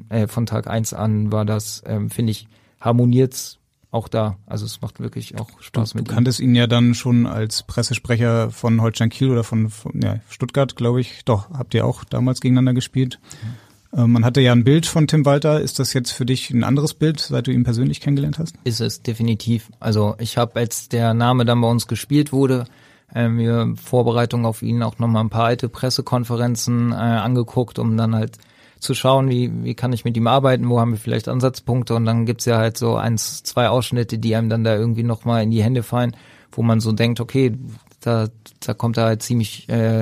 1 an war das, finde ich, harmoniert's auch da. Also es macht wirklich auch Spaß mit ihm. Du kanntest ihn ja dann schon als Pressesprecher von Holstein Kiel oder von Stuttgart, glaube ich. Doch, habt ihr auch damals gegeneinander gespielt. Man hatte ja ein Bild von Tim Walter. Ist das jetzt für dich ein anderes Bild, seit du ihn persönlich kennengelernt hast? Ist es definitiv. Also ich habe, als der Name dann bei uns gespielt wurde, mir in Vorbereitung auf ihn auch nochmal ein paar alte Pressekonferenzen angeguckt, um dann halt zu schauen, wie kann ich mit ihm arbeiten, wo haben wir vielleicht Ansatzpunkte und dann gibt's ja halt so 1, 2 Ausschnitte, die einem dann da irgendwie nochmal in die Hände fallen, wo man so denkt, okay, da kommt er halt ziemlich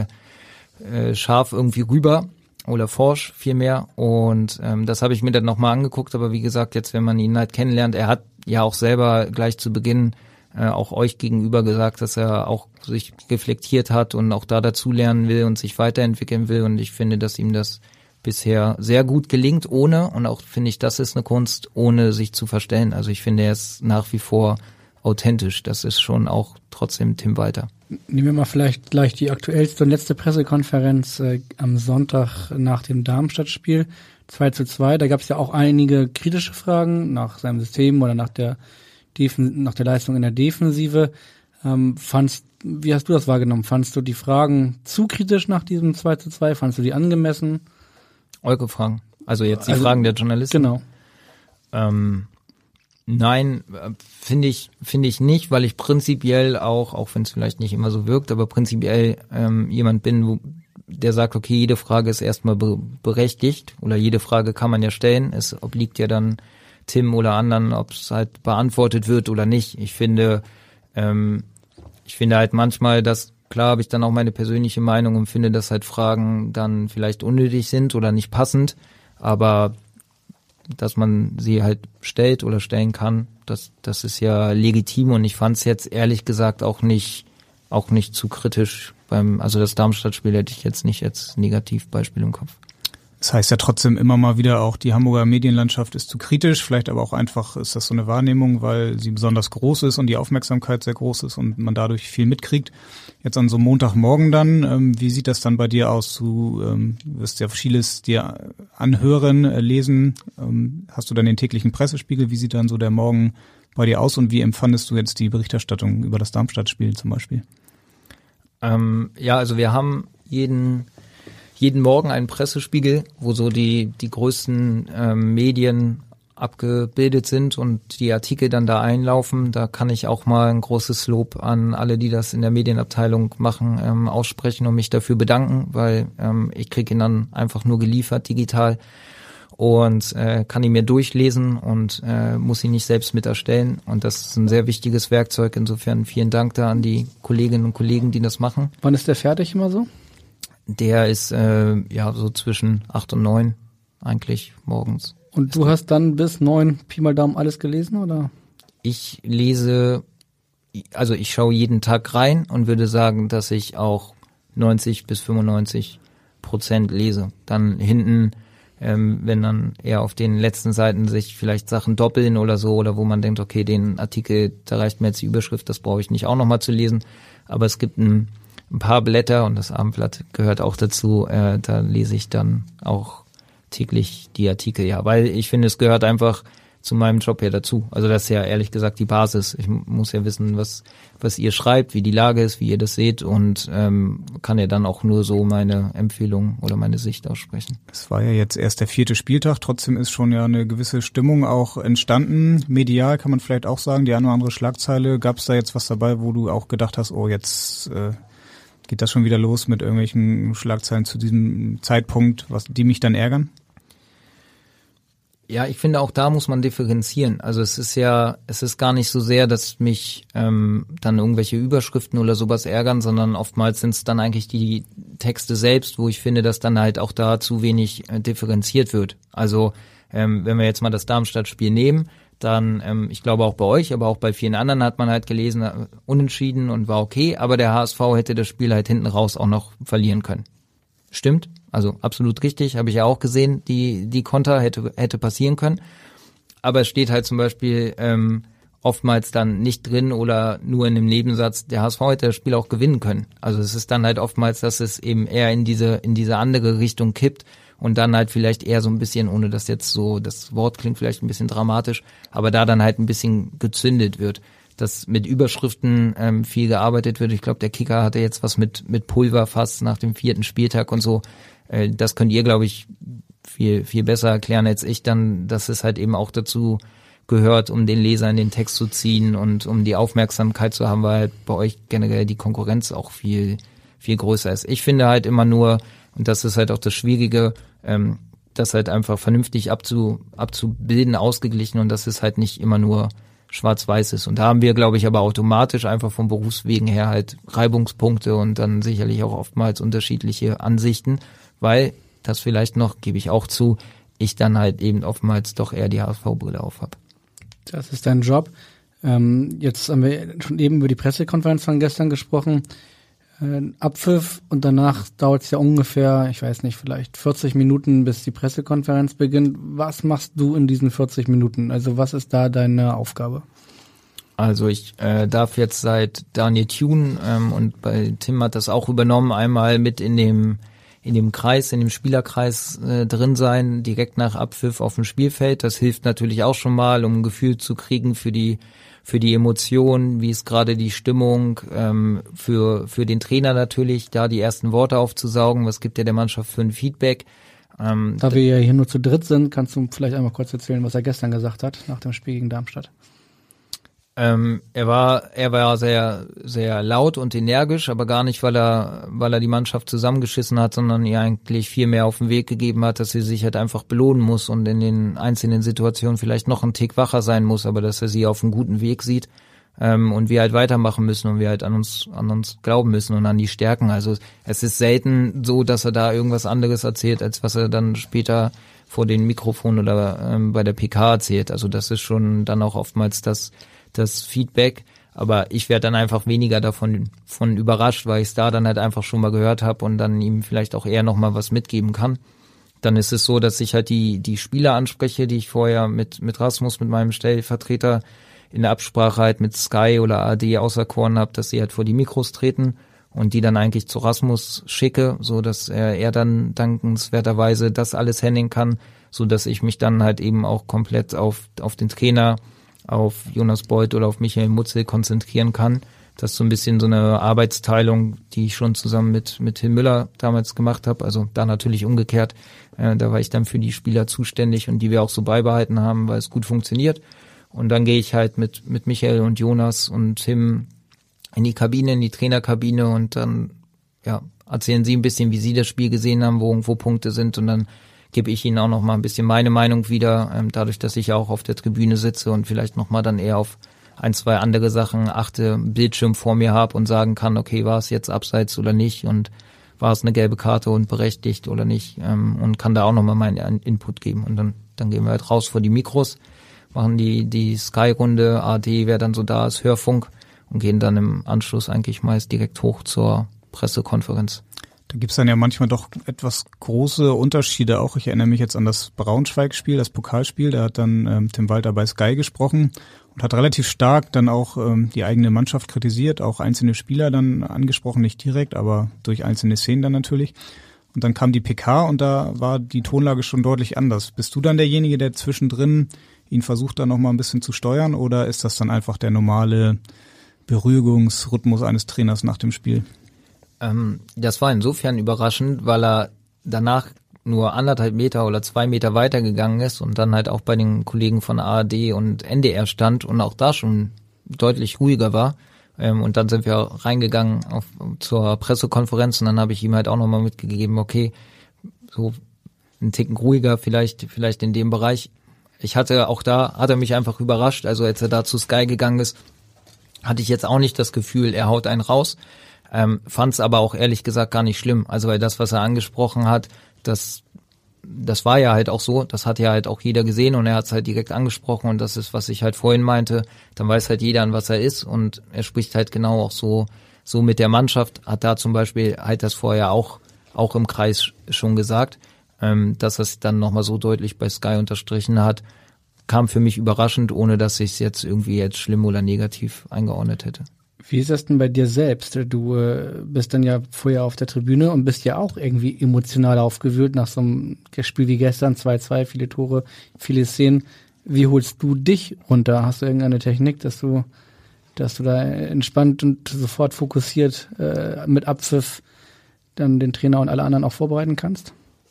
scharf irgendwie rüber oder forsch vielmehr und das habe ich mir dann nochmal angeguckt, aber wie gesagt, jetzt wenn man ihn halt kennenlernt, er hat ja auch selber gleich zu Beginn auch euch gegenüber gesagt, dass er auch sich reflektiert hat und auch da dazulernen will und sich weiterentwickeln will und ich finde, dass ihm das bisher sehr gut gelingt, ohne, und auch finde ich, das ist eine Kunst, ohne sich zu verstellen. Also ich finde, er ist nach wie vor authentisch. Das ist schon auch trotzdem Tim Walter. Nehmen wir mal vielleicht gleich die aktuellste und letzte Pressekonferenz am Sonntag nach dem Darmstadt-Spiel 2:2. Da gab es ja auch einige kritische Fragen nach seinem System oder nach der Leistung in der Defensive. Wie hast du das wahrgenommen? Fandst du die Fragen zu kritisch nach diesem 2:2? Fandst du die angemessen? Eure Fragen. Also jetzt die Fragen der Journalisten. Genau. Nein, finde ich nicht, weil ich prinzipiell auch wenn es vielleicht nicht immer so wirkt, aber prinzipiell jemand bin, der sagt, okay, jede Frage ist erstmal berechtigt oder jede Frage kann man ja stellen. Es obliegt ja dann Tim oder anderen, ob es halt beantwortet wird oder nicht. Ich finde halt manchmal, dass klar habe ich dann auch meine persönliche Meinung und finde, dass halt Fragen dann vielleicht unnötig sind oder nicht passend, aber dass man sie halt stellt oder stellen kann, das ist ja legitim und ich fand es jetzt ehrlich gesagt auch nicht zu kritisch also das Darmstadt-Spiel hätte ich jetzt nicht als Negativbeispiel im Kopf. Das heißt ja trotzdem immer mal wieder auch, die Hamburger Medienlandschaft ist zu kritisch, vielleicht aber auch einfach ist das so eine Wahrnehmung, weil sie besonders groß ist und die Aufmerksamkeit sehr groß ist und man dadurch viel mitkriegt. Jetzt an so einem Montagmorgen dann, wie sieht das dann bei dir aus? Du wirst ja vieles dir anhören, lesen. Hast du dann den täglichen Pressespiegel? Wie sieht dann so der Morgen bei dir aus und wie empfandest du jetzt die Berichterstattung über das Darmstadt-Spiel zum Beispiel? Ja, also wir haben jeden Morgen einen Pressespiegel, wo so die größten Medien abgebildet sind und die Artikel dann da einlaufen. Da kann ich auch mal ein großes Lob an alle, die das in der Medienabteilung machen, aussprechen und mich dafür bedanken, weil ich kriege ihn dann einfach nur geliefert digital und kann ihn mir durchlesen und muss ihn nicht selbst mit erstellen. Und das ist ein sehr wichtiges Werkzeug. Insofern vielen Dank da an die Kolleginnen und Kollegen, die das machen. Wann ist der fertig immer so? Der ist so zwischen 8 und 9 eigentlich morgens. Und du hast dann bis 9 Pi mal Daumen alles gelesen, oder? Ich schaue jeden Tag rein und würde sagen, dass ich auch 90 bis 95% lese. Dann hinten, wenn dann eher auf den letzten Seiten sich vielleicht Sachen doppeln oder so, oder wo man denkt, okay, den Artikel, da reicht mir jetzt die Überschrift, das brauche ich nicht auch nochmal zu lesen. Aber es gibt ein paar Blätter und das Abendblatt gehört auch dazu, da lese ich dann auch täglich die Artikel, ja, weil ich finde, es gehört einfach zu meinem Job ja dazu. Also das ist ja ehrlich gesagt die Basis. Ich muss ja wissen, was ihr schreibt, wie die Lage ist, wie ihr das seht und kann ja dann auch nur so meine Empfehlung oder meine Sicht aussprechen. Es war ja jetzt erst der 4. Spieltag, trotzdem ist schon ja eine gewisse Stimmung auch entstanden. Medial kann man vielleicht auch sagen, die eine oder andere Schlagzeile. Gab es da jetzt was dabei, wo du auch gedacht hast, oh, jetzt geht das schon wieder los mit irgendwelchen Schlagzeilen zu diesem Zeitpunkt, die mich dann ärgern? Ja, ich finde auch da muss man differenzieren. Also es ist gar nicht so sehr, dass mich dann irgendwelche Überschriften oder sowas ärgern, sondern oftmals sind es dann eigentlich die Texte selbst, wo ich finde, dass dann halt auch da zu wenig differenziert wird. Also wenn wir jetzt mal das Darmstadt-Spiel nehmen, dann, ich glaube auch bei euch, aber auch bei vielen anderen hat man halt gelesen, unentschieden und war okay, aber der HSV hätte das Spiel halt hinten raus auch noch verlieren können. Stimmt, also absolut richtig, habe ich ja auch gesehen, die Konter hätte passieren können, aber es steht halt zum Beispiel oftmals dann nicht drin oder nur in einem Nebensatz, der HSV hätte das Spiel auch gewinnen können. Also es ist dann halt oftmals, dass es eben eher in diese andere Richtung kippt. Und dann halt vielleicht eher so ein bisschen, ohne dass jetzt so, das Wort klingt vielleicht ein bisschen dramatisch, aber da dann halt ein bisschen gezündet wird, dass mit Überschriften viel gearbeitet wird. Ich glaube, der Kicker hatte jetzt was mit Pulverfass nach dem 4. Spieltag und so. Das könnt ihr, glaube ich, viel besser erklären als ich dann, dass es halt eben auch dazu gehört, um den Leser in den Text zu ziehen und um die Aufmerksamkeit zu haben, weil halt bei euch generell die Konkurrenz auch viel größer ist. Ich finde halt immer nur, und das ist halt auch das Schwierige, das halt einfach vernünftig abzubilden, ausgeglichen und dass es halt nicht immer nur schwarz-weiß ist. Und da haben wir, glaube ich, aber automatisch einfach vom Berufswegen her halt Reibungspunkte und dann sicherlich auch oftmals unterschiedliche Ansichten, weil das vielleicht noch, gebe ich auch zu, ich dann halt eben oftmals doch eher die HSV-Brille auf habe. Das ist dein Job. Jetzt haben wir schon eben über die Pressekonferenz von gestern gesprochen. Abpfiff und danach dauert es ja ungefähr, ich weiß nicht, vielleicht 40 Minuten, bis die Pressekonferenz beginnt. Was machst du in diesen 40 Minuten? Also was ist da deine Aufgabe? Also ich darf jetzt seit Daniel Thune und bei Tim hat das auch übernommen, einmal mit in dem Kreis, in dem Spielerkreis drin sein, direkt nach Abpfiff auf dem Spielfeld. Das hilft natürlich auch schon mal, um ein Gefühl zu kriegen für die Emotionen, wie ist gerade die Stimmung, für den Trainer natürlich, da die ersten Worte aufzusaugen, was gibt der Mannschaft für ein Feedback. Da wir ja hier nur zu dritt sind, kannst du vielleicht einmal kurz erzählen, was er gestern gesagt hat, nach dem Spiel gegen Darmstadt. Er war sehr, sehr laut und energisch, aber gar nicht, weil er die Mannschaft zusammengeschissen hat, sondern ihr eigentlich viel mehr auf den Weg gegeben hat, dass sie sich halt einfach belohnen muss und in den einzelnen Situationen vielleicht noch einen Tick wacher sein muss, aber dass er sie auf einem guten Weg sieht, und wir halt weitermachen müssen und wir halt an uns glauben müssen und an die Stärken. Also es ist selten so, dass er da irgendwas anderes erzählt, als was er dann später vor den Mikrofonen oder bei der PK erzählt. Also das ist schon dann auch oftmals das Feedback, aber ich werde dann einfach weniger davon überrascht, weil ich es da dann halt einfach schon mal gehört habe und dann ihm vielleicht auch eher nochmal was mitgeben kann. dann ist es so, dass ich halt die Spieler anspreche, die ich vorher mit Rasmus, mit meinem Stellvertreter in der Absprache halt mit Sky oder ARD auserkoren habe, dass sie halt vor die Mikros treten und die dann eigentlich zu Rasmus schicke, so dass er dann dankenswerterweise das alles handeln kann, so dass ich mich dann halt eben auch komplett auf den Trainer, auf Jonas Beuth oder auf Michael Mutzel konzentrieren kann. Das ist so ein bisschen so eine Arbeitsteilung, die ich schon zusammen mit Till Müller damals gemacht habe. Also da natürlich umgekehrt. Da war ich dann für die Spieler zuständig und die wir auch so beibehalten haben, weil es gut funktioniert. Und dann gehe ich halt mit Michael und Jonas und Tim in die Kabine, in die Trainerkabine und dann erzählen sie ein bisschen, wie sie das Spiel gesehen haben, wo Punkte sind und dann gebe ich ihnen auch noch mal ein bisschen meine Meinung wieder, dadurch, dass ich ja auch auf der Tribüne sitze und vielleicht noch mal dann eher auf ein, zwei andere Sachen achte, Bildschirm vor mir habe und sagen kann, okay, war es jetzt abseits oder nicht und war es eine gelbe Karte und berechtigt oder nicht und kann da auch nochmal meinen Input geben und dann gehen wir halt raus vor die Mikros, machen die Sky-Runde, ARD, wer dann so da ist, Hörfunk und gehen dann im Anschluss eigentlich meist direkt hoch zur Pressekonferenz. Da gibt's dann ja manchmal doch etwas große Unterschiede auch. Ich erinnere mich jetzt an das Braunschweig-Spiel, das Pokalspiel, da hat dann Tim Walter bei Sky gesprochen und hat relativ stark dann auch die eigene Mannschaft kritisiert, auch einzelne Spieler dann angesprochen, nicht direkt, aber durch einzelne Szenen dann natürlich. Und dann kam die PK und da war die Tonlage schon deutlich anders. Bist du dann derjenige, der zwischendrin ihn versucht dann nochmal ein bisschen zu steuern oder ist das dann einfach der normale Beruhigungsrhythmus eines Trainers nach dem Spiel? Das war insofern überraschend, weil er danach nur 1,5 Meter oder 2 Meter weitergegangen ist und dann halt auch bei den Kollegen von ARD und NDR stand und auch da schon deutlich ruhiger war. Und dann sind wir reingegangen zur Pressekonferenz und dann habe ich ihm halt auch nochmal mitgegeben, okay, so einen Ticken ruhiger vielleicht in dem Bereich. Hat er mich einfach überrascht, also als er da zu Sky gegangen ist, hatte ich jetzt auch nicht das Gefühl, er haut einen raus. Fand es aber auch ehrlich gesagt gar nicht schlimm. Also weil das, was er angesprochen hat, das war ja halt auch so, das hat ja halt auch jeder gesehen und er hat es halt direkt angesprochen und das ist, was ich halt vorhin meinte, dann weiß halt jeder, an was er ist und er spricht halt genau auch so mit der Mannschaft, hat da zum Beispiel halt das vorher auch im Kreis schon gesagt, dass er es dann nochmal so deutlich bei Sky unterstrichen hat, kam für mich überraschend, ohne dass ich es jetzt irgendwie jetzt schlimm oder negativ eingeordnet hätte. Wie ist das denn bei dir selbst? Du bist dann ja vorher auf der Tribüne und bist ja auch irgendwie emotional aufgewühlt nach so einem Spiel wie gestern, 2-2, viele Tore, viele Szenen. Wie holst du dich runter? Hast du irgendeine Technik, dass du da entspannt und sofort fokussiert mit Abpfiff dann den Trainer und alle anderen auch vorbereiten kannst?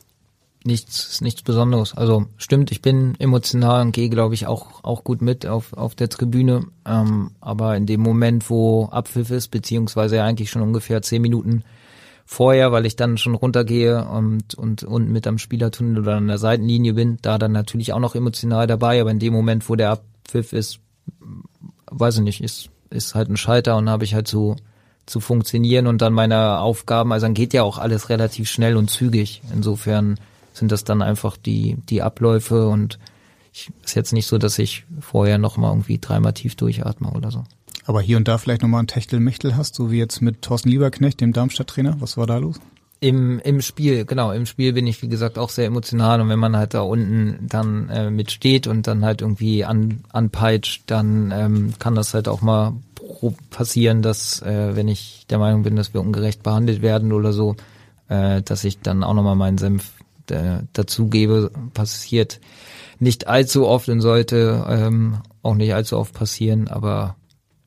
Nichts Besonderes. Also stimmt, ich bin emotional und gehe, glaube ich, auch gut mit auf der Tribüne. Aber in dem Moment, wo Abpfiff ist, beziehungsweise eigentlich schon ungefähr 10 Minuten vorher, weil ich dann schon runtergehe und unten mit am Spielertunnel oder an der Seitenlinie bin, da dann natürlich auch noch emotional dabei. Aber in dem Moment, wo der Abpfiff ist, weiß ich nicht, ist halt ein Schalter und habe ich halt zu funktionieren und dann meine Aufgaben, also dann geht ja auch alles relativ schnell und zügig. Insofern sind das dann einfach die Abläufe und ist jetzt nicht so, dass ich vorher noch mal irgendwie 3-mal tief durchatme oder so. Aber hier und da vielleicht nochmal ein Techtelmechtel hast, so wie jetzt mit Thorsten Lieberknecht, dem Darmstadt-Trainer. Was war da los? Im Spiel bin ich, wie gesagt, auch sehr emotional und wenn man halt da unten dann mit steht und dann halt irgendwie anpeitscht, dann kann das halt auch mal passieren, dass wenn ich der Meinung bin, dass wir ungerecht behandelt werden oder so, dass ich dann auch nochmal meinen Senf dazu gebe. Passiert nicht allzu oft und sollte auch nicht allzu oft passieren, aber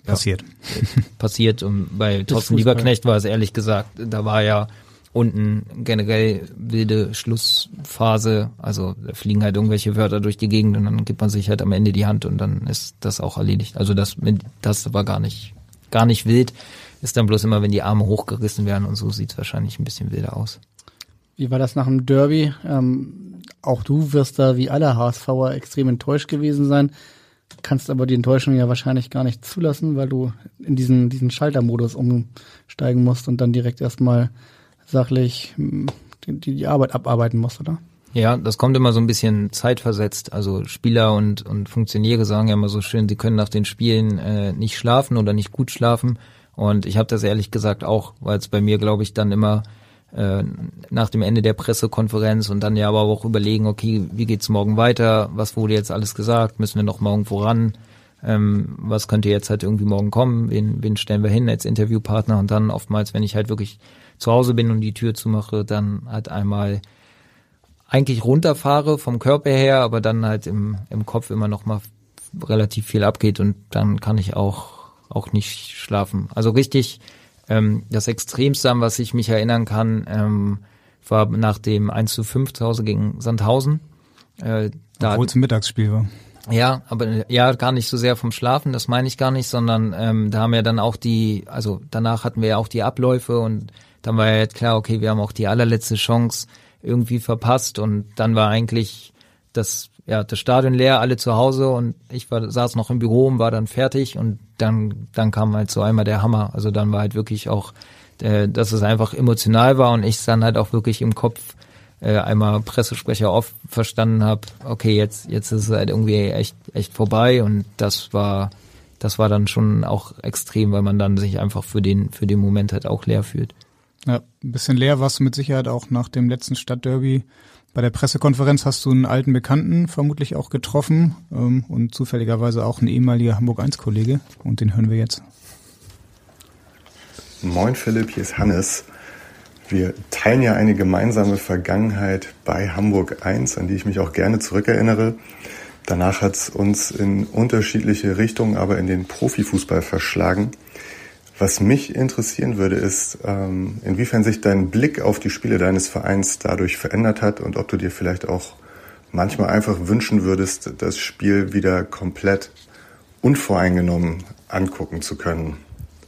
passiert. Und bei Thorsten Lieberknecht war es ehrlich gesagt, da war ja unten generell wilde Schlussphase, also da fliegen halt irgendwelche Wörter durch die Gegend und dann gibt man sich halt am Ende die Hand und dann ist das auch erledigt. Also das war gar nicht wild, ist dann bloß immer, wenn die Arme hochgerissen werden und so sieht es wahrscheinlich ein bisschen wilder aus. Wie war das nach dem Derby? Auch du wirst da wie alle HSVer extrem enttäuscht gewesen sein, kannst aber die Enttäuschung ja wahrscheinlich gar nicht zulassen, weil du in diesen Schaltermodus umsteigen musst und dann direkt erstmal sachlich die Arbeit abarbeiten musst, oder? Ja, das kommt immer so ein bisschen zeitversetzt. Also Spieler und Funktionäre sagen ja immer so schön, sie können nach den Spielen nicht schlafen oder nicht gut schlafen. Und ich habe das ehrlich gesagt auch, weil es bei mir, glaube ich, dann immer nach dem Ende der Pressekonferenz und dann ja aber auch überlegen, okay, wie geht's morgen weiter, was wurde jetzt alles gesagt, müssen wir noch mal irgendwo ran, was könnte jetzt halt irgendwie morgen kommen, wen stellen wir hin als Interviewpartner und dann oftmals, wenn ich halt wirklich zu Hause bin und die Tür zumache, dann halt einmal eigentlich runterfahre vom Körper her, aber dann halt im Kopf immer noch mal relativ viel abgeht und dann kann ich auch nicht schlafen. Also richtig, das Extremste, an was ich mich erinnern kann, war nach dem 1:5 zu Hause gegen Sandhausen. Obwohl es ein Mittagsspiel war. Ja, aber ja, gar nicht so sehr vom Schlafen, das meine ich gar nicht, sondern da haben wir dann auch danach hatten wir ja auch die Abläufe und dann war ja jetzt klar, okay, wir haben auch die allerletzte Chance irgendwie verpasst und dann war eigentlich das Stadion leer, alle zu Hause und ich saß noch im Büro und war dann fertig und dann kam halt so einmal der Hammer. Also dann war halt wirklich auch, dass es einfach emotional war und ich dann halt auch wirklich im Kopf einmal Pressesprecher oft verstanden habe, okay, jetzt ist es halt irgendwie echt vorbei und das war dann schon auch extrem, weil man dann sich einfach für den Moment halt auch leer fühlt. Ja, ein bisschen leer warst du mit Sicherheit auch nach dem letzten Stadtderby. Bei der Pressekonferenz hast du einen alten Bekannten vermutlich auch getroffen und zufälligerweise auch ein ehemaliger Hamburg-1-Kollege und den hören wir jetzt. Moin Philipp, hier ist Hannes. Wir teilen ja eine gemeinsame Vergangenheit bei Hamburg 1, an die ich mich auch gerne zurückerinnere. Danach hat es uns in unterschiedliche Richtungen, aber in den Profifußball verschlagen. Was mich interessieren würde, ist, inwiefern sich dein Blick auf die Spiele deines Vereins dadurch verändert hat und ob du dir vielleicht auch manchmal einfach wünschen würdest, das Spiel wieder komplett unvoreingenommen angucken zu können.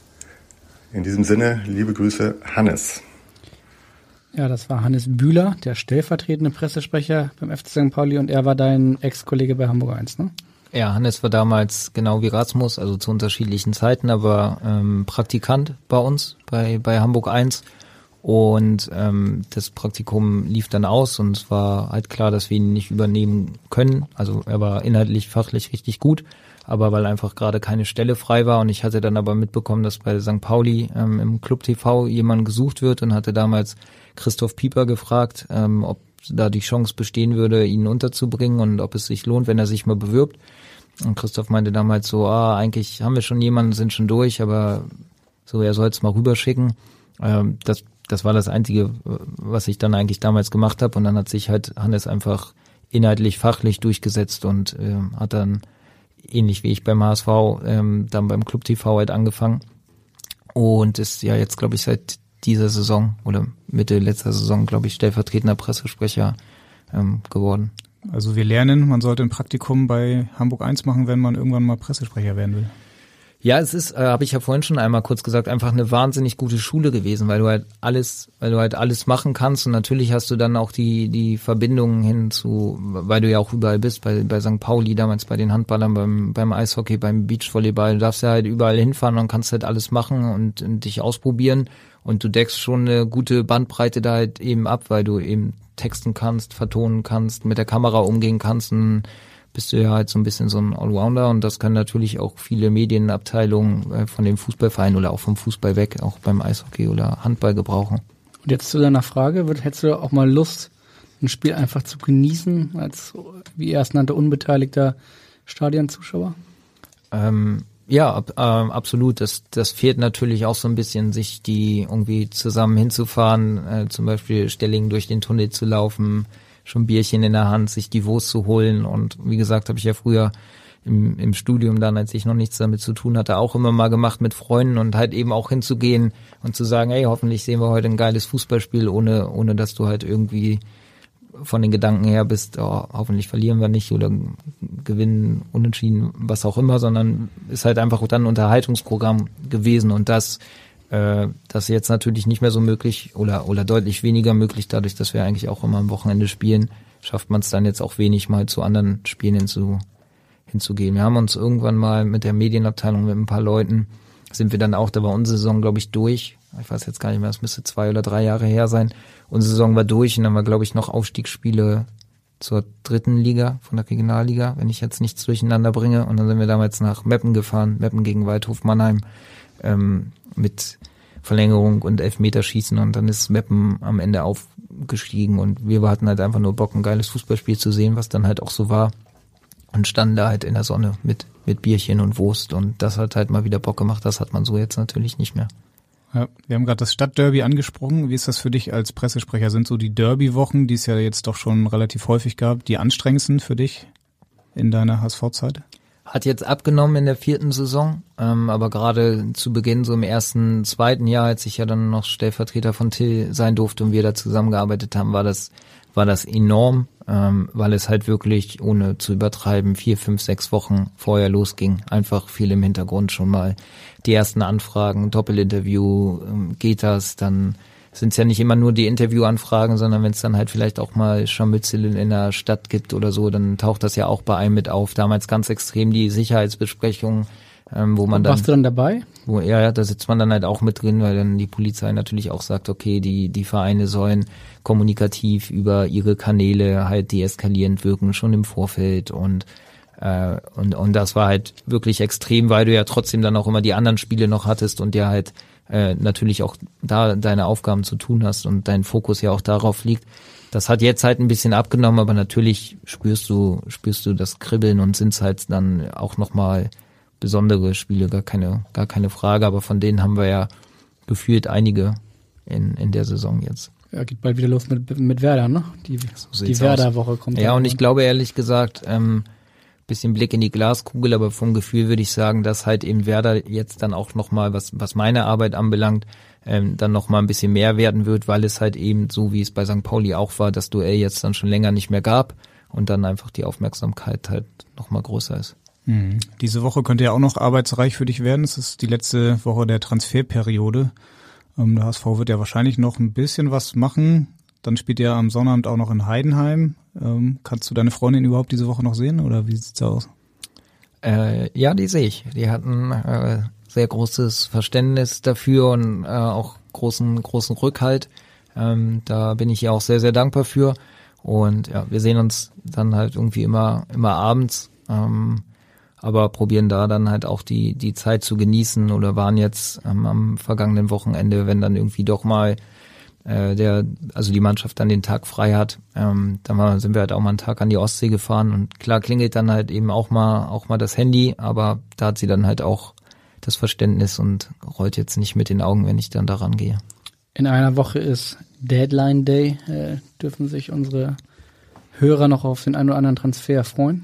In diesem Sinne, liebe Grüße, Hannes. Ja, das war Hannes Bühler, der stellvertretende Pressesprecher beim FC St. Pauli und er war dein Ex-Kollege bei Hamburg 1, ne? Ja, Hannes war damals genau wie Rasmus, also zu unterschiedlichen Zeiten, aber Praktikant bei uns, bei Hamburg 1 und das Praktikum lief dann aus und es war halt klar, dass wir ihn nicht übernehmen können. Also er war inhaltlich, fachlich richtig gut, aber weil einfach gerade keine Stelle frei war und ich hatte dann aber mitbekommen, dass bei St. Pauli im Club TV jemand gesucht wird und hatte damals Christoph Pieper gefragt, ob da die Chance bestehen würde, ihn unterzubringen und ob es sich lohnt, wenn er sich mal bewirbt. Und Christoph meinte damals so, eigentlich haben wir schon jemanden, sind schon durch, aber so, er soll es mal rüberschicken. Das war das Einzige, was ich dann eigentlich damals gemacht habe und dann hat sich halt Hannes einfach inhaltlich, fachlich durchgesetzt und hat dann ähnlich wie ich beim HSV dann beim Club TV halt angefangen und ist ja jetzt, glaube ich, seit dieser Saison oder Mitte letzter Saison, glaube ich, stellvertretender Pressesprecher geworden. Also wir lernen, man sollte ein Praktikum bei Hamburg 1 machen, wenn man irgendwann mal Pressesprecher werden will. Ja, es ist, habe ich ja vorhin schon einmal kurz gesagt, einfach eine wahnsinnig gute Schule gewesen, weil du halt alles machen kannst und natürlich hast du dann auch die Verbindungen hin zu, weil du ja auch überall bist, bei St. Pauli damals, bei den Handballern, beim Eishockey, beim Beachvolleyball, du darfst ja halt überall hinfahren und kannst halt alles machen und dich ausprobieren und du deckst schon eine gute Bandbreite da halt eben ab, weil du eben texten kannst, vertonen kannst, mit der Kamera umgehen kannst und bist du ja halt so ein bisschen so ein Allrounder und das können natürlich auch viele Medienabteilungen von dem Fußballverein oder auch vom Fußball weg, auch beim Eishockey oder Handball gebrauchen. Und jetzt zu deiner Frage, hättest du auch mal Lust, ein Spiel einfach zu genießen, als, wie er es nannte, unbeteiligter Stadionzuschauer? Ja, absolut. Das fehlt natürlich auch so ein bisschen, sich die irgendwie zusammen hinzufahren, zum Beispiel Stellingen durch den Tunnel zu laufen, schon Bierchen in der Hand, sich die Wurst zu holen und wie gesagt, habe ich ja früher im Studium dann, als ich noch nichts damit zu tun hatte, auch immer mal gemacht mit Freunden und halt eben auch hinzugehen und zu sagen, hey, hoffentlich sehen wir heute ein geiles Fußballspiel, ohne dass du halt irgendwie von den Gedanken her bist, hoffentlich verlieren wir nicht oder gewinnen, unentschieden, was auch immer, sondern ist halt einfach dann ein Unterhaltungsprogramm gewesen und das jetzt natürlich nicht mehr so möglich oder deutlich weniger möglich, dadurch, dass wir eigentlich auch immer am Wochenende spielen, schafft man es dann jetzt auch wenig mal zu anderen Spielen hinzugehen. Wir haben uns irgendwann mal mit der Medienabteilung, mit ein paar Leuten, sind wir dann auch, da war unsere Saison, glaube ich, durch. Ich weiß jetzt gar nicht mehr, es müsste 2 oder 3 Jahre her sein. Unsere Saison war durch und dann war, glaube ich, noch Aufstiegsspiele zur 3. Liga, von der Regionalliga, wenn ich jetzt nichts durcheinander bringe. Und dann sind wir damals nach Meppen gefahren, Meppen gegen Waldhof Mannheim, mit Verlängerung und Elfmeterschießen und dann ist Meppen am Ende aufgestiegen und wir hatten halt einfach nur Bock, ein geiles Fußballspiel zu sehen, was dann halt auch so war und standen da halt in der Sonne mit Bierchen und Wurst und das hat halt mal wieder Bock gemacht, das hat man so jetzt natürlich nicht mehr. Ja, wir haben gerade das Stadtderby angesprochen. Wie ist das für dich als Pressesprecher? Sind so die Derby-Wochen, die es ja jetzt doch schon relativ häufig gab, die anstrengendsten für dich in deiner HSV-Zeit? Hat jetzt abgenommen in der 4. Saison, aber gerade zu Beginn, so im 1., 2. Jahr, als ich ja dann noch Stellvertreter von Till sein durfte und wir da zusammengearbeitet haben, war das enorm, weil es halt wirklich, ohne zu übertreiben, 4, 5, 6 Wochen vorher losging. Einfach viel im Hintergrund schon mal. Die ersten Anfragen, Doppelinterview, geht das, dann sind es ja nicht immer nur die Interviewanfragen, sondern wenn es dann halt vielleicht auch mal Scharmützel in der Stadt gibt oder so, dann taucht das ja auch bei einem mit auf. Damals ganz extrem die Sicherheitsbesprechungen, wo man dann... Warst du dann dabei? Ja, da sitzt man dann halt auch mit drin, weil dann die Polizei natürlich auch sagt, okay, die Vereine sollen kommunikativ über ihre Kanäle halt deeskalierend wirken, schon im Vorfeld und das war halt wirklich extrem, weil du ja trotzdem dann auch immer die anderen Spiele noch hattest und ja halt natürlich auch da deine Aufgaben zu tun hast und dein Fokus ja auch darauf liegt. Das hat jetzt halt ein bisschen abgenommen, aber natürlich spürst du das Kribbeln und sind's halt dann auch nochmal besondere Spiele, gar keine Frage, aber von denen haben wir ja gefühlt einige in der Saison jetzt. Ja, geht bald wieder los mit Werder, ne? Die Werder-Woche kommt. Ja, und ich glaube ehrlich gesagt, bisschen Blick in die Glaskugel, aber vom Gefühl würde ich sagen, dass halt eben Werder jetzt dann auch nochmal, was meine Arbeit anbelangt, dann nochmal ein bisschen mehr werden wird, weil es halt eben so, wie es bei St. Pauli auch war, das Duell jetzt dann schon länger nicht mehr gab und dann einfach die Aufmerksamkeit halt nochmal größer ist. Diese Woche könnte ja auch noch arbeitsreich für dich werden. Es ist die letzte Woche der Transferperiode. Der HSV wird ja wahrscheinlich noch ein bisschen was machen. Dann spielt ihr am Sonnabend auch noch in Heidenheim. Kannst du deine Freundin überhaupt diese Woche noch sehen oder wie sieht's aus? Ja, die sehe ich. Die hatten sehr großes Verständnis dafür und auch großen Rückhalt. Da bin ich ihr auch sehr, sehr dankbar für. Und ja, wir sehen uns dann halt irgendwie immer abends. Aber probieren da dann halt auch die Zeit zu genießen oder waren jetzt am vergangenen Wochenende, wenn dann irgendwie doch mal die Mannschaft dann den Tag frei hat, dann sind wir halt auch mal einen Tag an die Ostsee gefahren und klar klingelt dann halt eben auch mal das Handy, aber da hat sie dann halt auch das Verständnis und rollt jetzt nicht mit den Augen, wenn ich dann da rangehe. In einer Woche ist Deadline Day. Dürfen sich unsere Hörer noch auf den einen oder anderen Transfer freuen?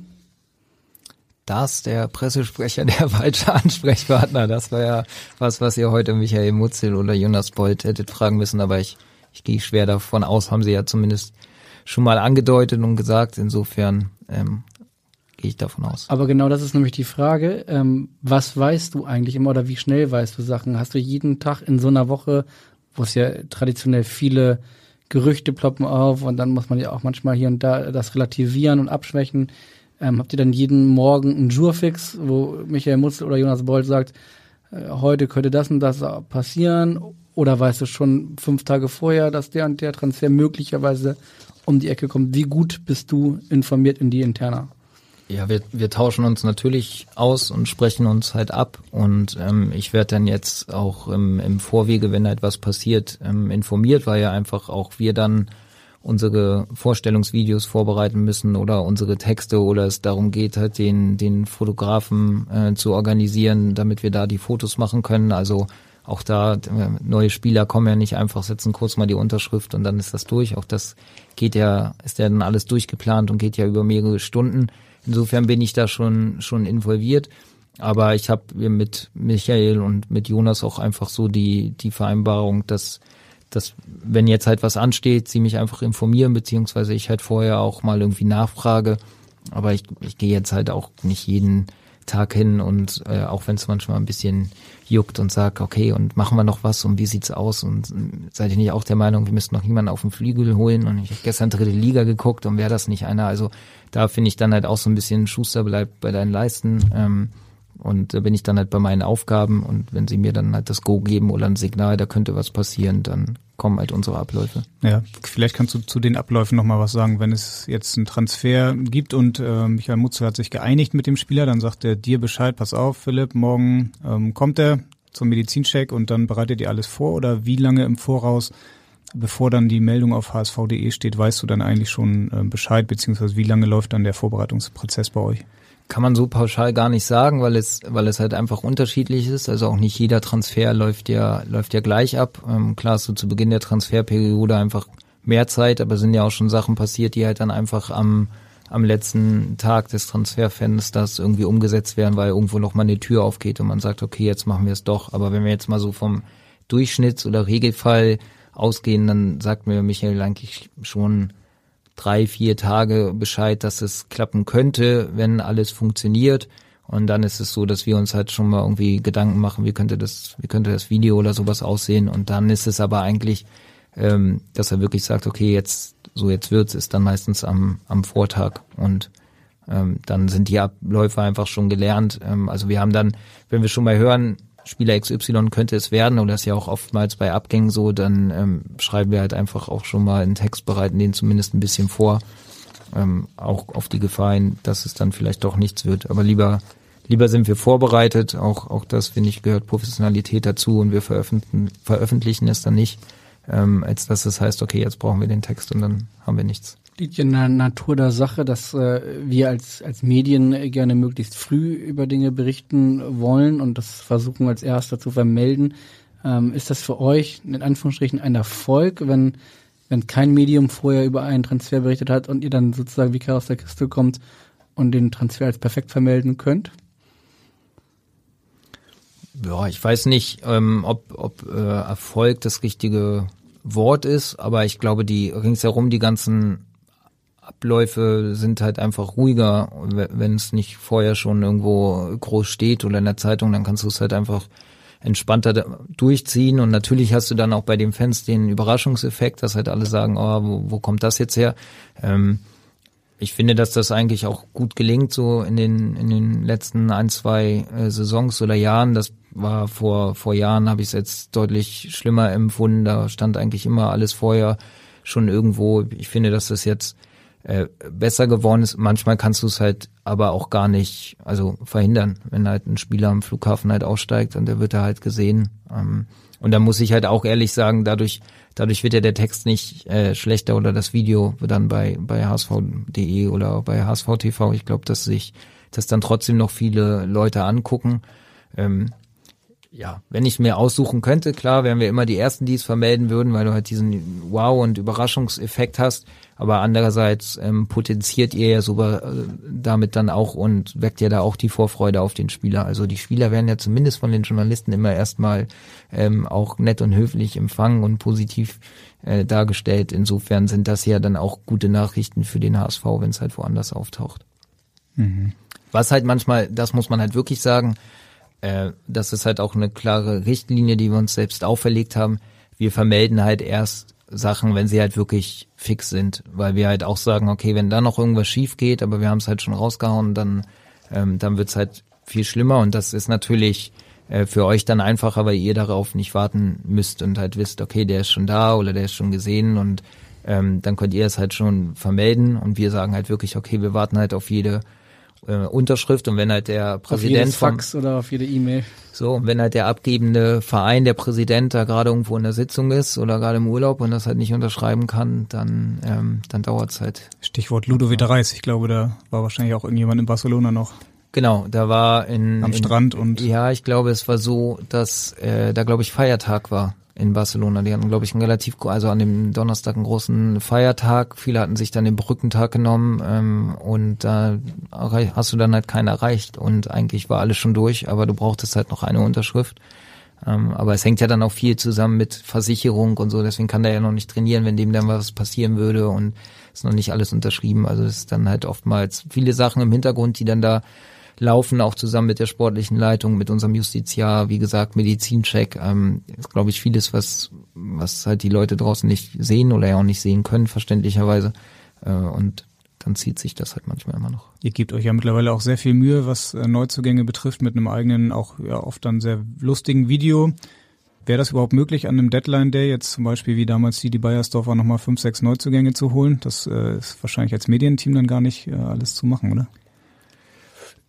Das, der Pressesprecher, der falsche Ansprechpartner, das war ja was ihr heute Michael Mutzel oder Jonas Bold hättet fragen müssen, aber ich gehe schwer davon aus, haben sie ja zumindest schon mal angedeutet und gesagt, insofern gehe ich davon aus. Aber genau das ist nämlich die Frage, was weißt du eigentlich immer oder wie schnell weißt du Sachen? Hast du jeden Tag in so einer Woche, wo es ja traditionell viele Gerüchte ploppen auf und dann muss man ja auch manchmal hier und da das relativieren und abschwächen, habt ihr dann jeden Morgen einen Jurfix, wo Michael Mutzel oder Jonas Bold sagt, heute könnte das und das passieren? Oder weißt du schon 5 Tage vorher, dass der und der Transfer möglicherweise um die Ecke kommt? Wie gut bist du informiert in die Interna? Ja, wir tauschen uns natürlich aus und sprechen uns halt ab und ich werde dann jetzt auch im Vorwege, wenn halt was passiert, informiert, weil ja einfach auch wir dann unsere Vorstellungsvideos vorbereiten müssen oder unsere Texte oder es darum geht halt den Fotografen zu organisieren, damit wir da die Fotos machen können. Also auch da, neue Spieler kommen ja nicht einfach, setzen kurz mal die Unterschrift und dann ist das durch. Auch das ist ja dann alles durchgeplant und geht ja über mehrere Stunden. Insofern bin ich da schon involviert. Aber ich habe mit Michael und mit Jonas auch einfach so die Vereinbarung, dass wenn jetzt halt was ansteht, sie mich einfach informieren, beziehungsweise ich halt vorher auch mal irgendwie nachfrage. Aber ich gehe jetzt halt auch nicht jeden Tag hin und auch wenn es manchmal ein bisschen juckt und sag, okay, und machen wir noch was und wie sieht's aus und seid ihr nicht auch der Meinung, wir müssten noch jemanden auf den Flügel holen und ich habe gestern 3. Liga geguckt und wäre das nicht einer, also da finde ich dann halt auch so ein bisschen Schuster bleibt bei deinen Leisten und da bin ich dann halt bei meinen Aufgaben und wenn sie mir dann halt das Go geben oder ein Signal, da könnte was passieren, dann kommen halt unsere Abläufe. Ja, vielleicht kannst du zu den Abläufen nochmal was sagen. Wenn es jetzt einen Transfer gibt und Michael Mutzel hat sich geeinigt mit dem Spieler, dann sagt er dir Bescheid, pass auf Philipp, morgen kommt er, zum Medizincheck und dann bereitet ihr alles vor, oder wie lange im Voraus, bevor dann die Meldung auf hsv.de steht, weißt du dann eigentlich schon Bescheid, beziehungsweise wie lange läuft dann der Vorbereitungsprozess bei euch? Kann man so pauschal gar nicht sagen, weil es halt einfach unterschiedlich ist. Also auch nicht jeder Transfer läuft ja gleich ab. Klar hast du zu Beginn der Transferperiode einfach mehr Zeit, aber sind ja auch schon Sachen passiert, die halt dann einfach am letzten Tag des Transferfensters irgendwie umgesetzt werden, weil irgendwo noch mal eine Tür aufgeht und man sagt, okay, jetzt machen wir es doch. Aber wenn wir jetzt mal so vom Durchschnitts- oder Regelfall ausgehen, dann sagt mir Michael eigentlich schon 3-4 Tage Bescheid, dass es klappen könnte, wenn alles funktioniert. Und dann ist es so, dass wir uns halt schon mal irgendwie Gedanken machen, wie könnte das Video oder sowas aussehen. Und dann ist es aber eigentlich, dass er wirklich sagt, okay, jetzt wird's, ist dann meistens am Vortag. Und dann sind die Abläufe einfach schon gelernt. Also wir haben dann, wenn wir schon mal hören, Spieler XY könnte es werden, oder das ist ja auch oftmals bei Abgängen so, dann schreiben wir halt einfach auch schon mal einen Text, bereiten den zumindest ein bisschen vor, auch auf die Gefahr hin, dass es dann vielleicht doch nichts wird. Aber lieber sind wir vorbereitet, auch das, finde ich, gehört Professionalität dazu, und wir veröffentlichen es dann nicht, als dass es heißt, okay, jetzt brauchen wir den Text und dann haben wir nichts. Liegt in der Natur der Sache, dass wir als Medien gerne möglichst früh über Dinge berichten wollen und das versuchen als Erster zu vermelden. Ist das für euch in Anführungsstrichen ein Erfolg, wenn kein Medium vorher über einen Transfer berichtet hat und ihr dann sozusagen wie Kerl aus der Kiste kommt und den Transfer als perfekt vermelden könnt? Ja, ich weiß nicht, ob Erfolg das richtige Wort ist, aber ich glaube, die ringsherum die ganzen Abläufe sind halt einfach ruhiger. Wenn es nicht vorher schon irgendwo groß steht oder in der Zeitung, dann kannst du es halt einfach entspannter durchziehen. Und natürlich hast du dann auch bei den Fans den Überraschungseffekt, dass halt alle sagen, oh, wo kommt das jetzt her? Ich finde, dass das eigentlich auch gut gelingt, so in den letzten 1-2 Saisons oder Jahren. Das war vor Jahren, habe ich es jetzt deutlich schlimmer empfunden. Da stand eigentlich immer alles vorher schon irgendwo. Ich finde, dass das jetzt besser geworden ist. Manchmal kannst du es halt aber auch gar nicht verhindern, wenn halt ein Spieler am Flughafen halt aussteigt und der wird da halt gesehen. Und da muss ich halt auch ehrlich sagen, dadurch wird ja der Text nicht schlechter oder das Video wird dann bei hsv.de oder bei HSV TV. Ich glaube, dass das dann trotzdem noch viele Leute angucken. Ja, wenn ich mir aussuchen könnte, klar, wären wir immer die Ersten, die es vermelden würden, weil du halt diesen Wow- und Überraschungseffekt hast. Aber andererseits potenziert ihr ja sogar damit dann auch und weckt ja da auch die Vorfreude auf den Spieler. Also die Spieler werden ja zumindest von den Journalisten immer erstmal auch nett und höflich empfangen und positiv dargestellt. Insofern sind das ja dann auch gute Nachrichten für den HSV, wenn es halt woanders auftaucht. Mhm. Was halt manchmal, das muss man halt wirklich sagen, das ist halt auch eine klare Richtlinie, die wir uns selbst auferlegt haben. Wir vermelden halt erst Sachen, wenn sie halt wirklich fix sind, weil wir halt auch sagen, okay, wenn da noch irgendwas schief geht, aber wir haben es halt schon rausgehauen, dann wird's halt viel schlimmer, und das ist natürlich für euch dann einfacher, weil ihr darauf nicht warten müsst und halt wisst, okay, der ist schon da oder der ist schon gesehen, und dann könnt ihr es halt schon vermelden, und wir sagen halt wirklich, okay, wir warten halt auf jede Unterschrift, und wenn halt der Präsident auf jedes Fax oder auf jede E-Mail. So, und wenn halt der abgebende Verein, der Präsident, da gerade irgendwo in der Sitzung ist oder gerade im Urlaub und das halt nicht unterschreiben kann, dann dauert's halt. Stichwort Ludovic Reis, ich glaube, da war wahrscheinlich auch irgendjemand in Barcelona noch. Genau, da war am Strand und. Ja, ich glaube, es war so, dass da, glaube ich, Feiertag war in Barcelona. Die hatten, glaube ich, an dem Donnerstag einen großen Feiertag. Viele hatten sich dann den Brückentag genommen und da hast du dann halt keinen erreicht, und eigentlich war alles schon durch, aber du brauchtest halt noch eine Unterschrift. Aber es hängt ja dann auch viel zusammen mit Versicherung und so, deswegen kann der ja noch nicht trainieren, wenn dem dann was passieren würde, und ist noch nicht alles unterschrieben. Also es ist dann halt oftmals viele Sachen im Hintergrund, die dann da laufen, auch zusammen mit der sportlichen Leitung, mit unserem Justiziar, wie gesagt, Medizincheck, ist, glaube ich, vieles, was halt die Leute draußen nicht sehen oder ja auch nicht sehen können, verständlicherweise, und dann zieht sich das halt manchmal immer noch. Ihr gebt euch ja mittlerweile auch sehr viel Mühe, was Neuzugänge betrifft, mit einem eigenen, auch ja oft dann sehr lustigen Video. Wäre das überhaupt möglich, an einem Deadline-Day jetzt zum Beispiel wie damals Didi Beiersdorfer nochmal 5-6 Neuzugänge zu holen? Das ist wahrscheinlich als Medienteam dann gar nicht alles zu machen, oder?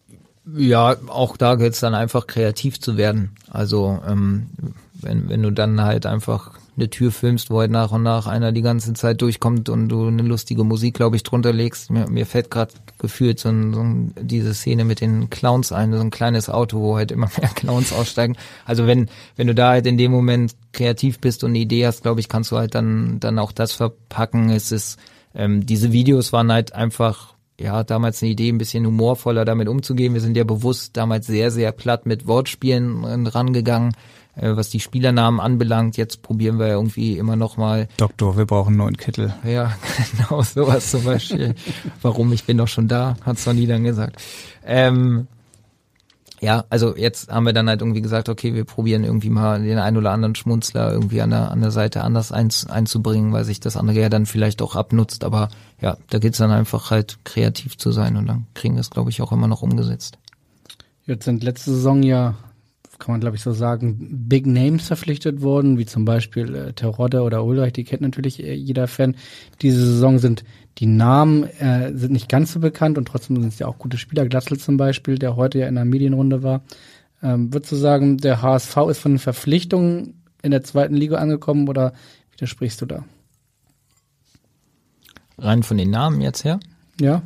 Ja, auch da gilt es dann einfach kreativ zu werden. Also wenn du dann halt einfach eine Tür filmst, wo halt nach und nach einer die ganze Zeit durchkommt und du eine lustige Musik, glaube ich, drunter legst. Mir fällt gerade gefühlt diese Szene mit den Clowns ein, so ein kleines Auto, wo halt immer mehr Clowns aussteigen. Also wenn du da halt in dem Moment kreativ bist und eine Idee hast, glaube ich, kannst du halt dann auch das verpacken. Es ist diese Videos waren halt einfach damals eine Idee, ein bisschen humorvoller damit umzugehen. Wir sind ja bewusst damals sehr, sehr platt mit Wortspielen rangegangen, was die Spielernamen anbelangt. Jetzt probieren wir ja irgendwie immer noch mal. Doktor, wir brauchen einen neuen Kittel. Ja, genau, sowas zum Beispiel. Warum, ich bin doch schon da, hat Sonny dann gesagt. Also jetzt haben wir dann halt irgendwie gesagt, okay, wir probieren irgendwie mal den einen oder anderen Schmunzler irgendwie an der Seite anders einzubringen, weil sich das andere ja dann vielleicht auch abnutzt. Aber ja, da geht's dann einfach halt kreativ zu sein und dann kriegen wir es, glaube ich, auch immer noch umgesetzt. Jetzt sind letzte Saison kann man glaube ich so sagen, Big Names verpflichtet worden, wie zum Beispiel Terodde oder Ulreich, die kennt natürlich jeder Fan. Diese Saison sind die Namen sind nicht ganz so bekannt und trotzdem sind es ja auch gute Spieler. Glatzel zum Beispiel, der heute ja in der Medienrunde war. Würdest du sagen, der HSV ist von den Verpflichtungen in der zweiten Liga angekommen oder widersprichst du da? Rein von den Namen jetzt her? Ja.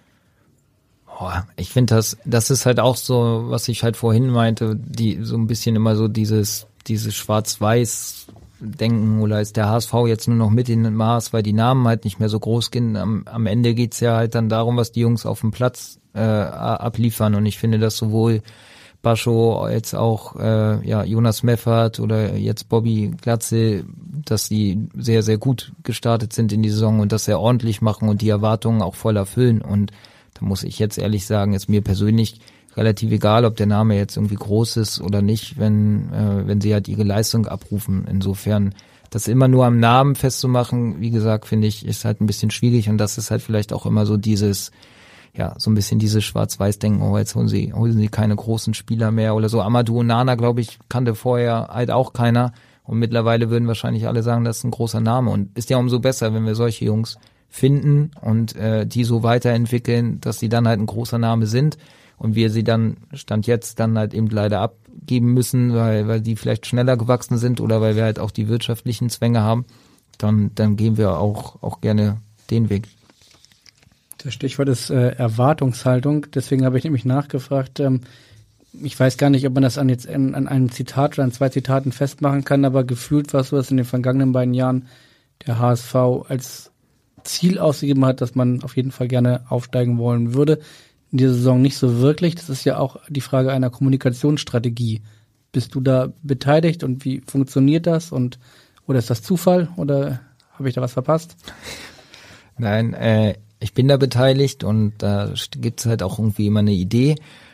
Ich finde, das ist halt auch so, was ich halt vorhin meinte, die so ein bisschen immer so dieses Schwarz-Weiß-Denken, oder ist der HSV jetzt nur noch mit in den Maß, weil die Namen halt nicht mehr so groß gehen. Am Ende geht's ja halt dann darum, was die Jungs auf dem Platz abliefern, und ich finde, dass sowohl Bascho als auch Jonas Meffert oder jetzt Bobby Glatzel, dass die sehr, sehr gut gestartet sind in die Saison und das sehr ordentlich machen und die Erwartungen auch voll erfüllen. Und da muss ich jetzt ehrlich sagen, ist mir persönlich relativ egal, ob der Name jetzt irgendwie groß ist oder nicht, wenn sie halt ihre Leistung abrufen. Insofern, das immer nur am Namen festzumachen, wie gesagt, finde ich, ist halt ein bisschen schwierig, und das ist halt vielleicht auch immer so dieses, so ein bisschen dieses Schwarz-Weiß-Denken, jetzt holen sie keine großen Spieler mehr oder so. Amadou Onana, glaube ich, kannte vorher halt auch keiner, und mittlerweile würden wahrscheinlich alle sagen, das ist ein großer Name, und ist ja umso besser, wenn wir solche Jungs finden und die so weiterentwickeln, dass sie dann halt ein großer Name sind und wir sie dann Stand jetzt dann halt eben leider abgeben müssen, weil die vielleicht schneller gewachsen sind oder weil wir halt auch die wirtschaftlichen Zwänge haben, dann gehen wir auch gerne den Weg. Das Stichwort ist Erwartungshaltung, deswegen habe ich nämlich nachgefragt. Ich weiß gar nicht, ob man das an einem Zitat oder an 2 Zitaten festmachen kann, aber gefühlt war es so, dass in den vergangenen beiden Jahren der HSV als Ziel ausgegeben hat, dass man auf jeden Fall gerne aufsteigen wollen würde. In dieser Saison nicht so wirklich. Das ist ja auch die Frage einer Kommunikationsstrategie. Bist du da beteiligt und wie funktioniert das? Oder ist das Zufall oder habe ich da was verpasst? Nein, ich bin da beteiligt und da gibt's halt auch irgendwie immer eine Idee.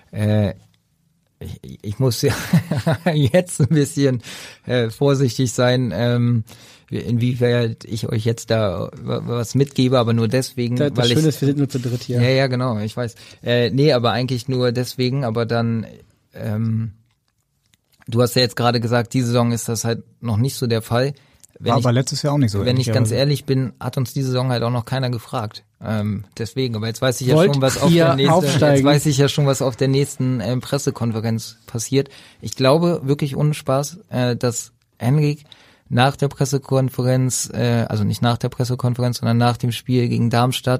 Ich muss ja jetzt ein bisschen vorsichtig sein, inwieweit ich euch jetzt da was mitgebe, aber nur deswegen, das weil Schöne ist, wir sind nur zu dritt hier. Ja, genau, ich weiß. Aber eigentlich nur deswegen, aber dann, du hast ja jetzt gerade gesagt, die Saison ist das halt noch nicht so der Fall. Aber letztes Jahr auch nicht so. Wenn ich ganz ehrlich bin, hat uns diese Saison halt auch noch keiner gefragt. Deswegen, aber jetzt weiß ich ja schon, was auf der nächsten Pressekonferenz passiert. Ich glaube wirklich ohne Spaß, dass Henrik nach der Pressekonferenz, also nicht nach der Pressekonferenz, sondern nach dem Spiel gegen Darmstadt,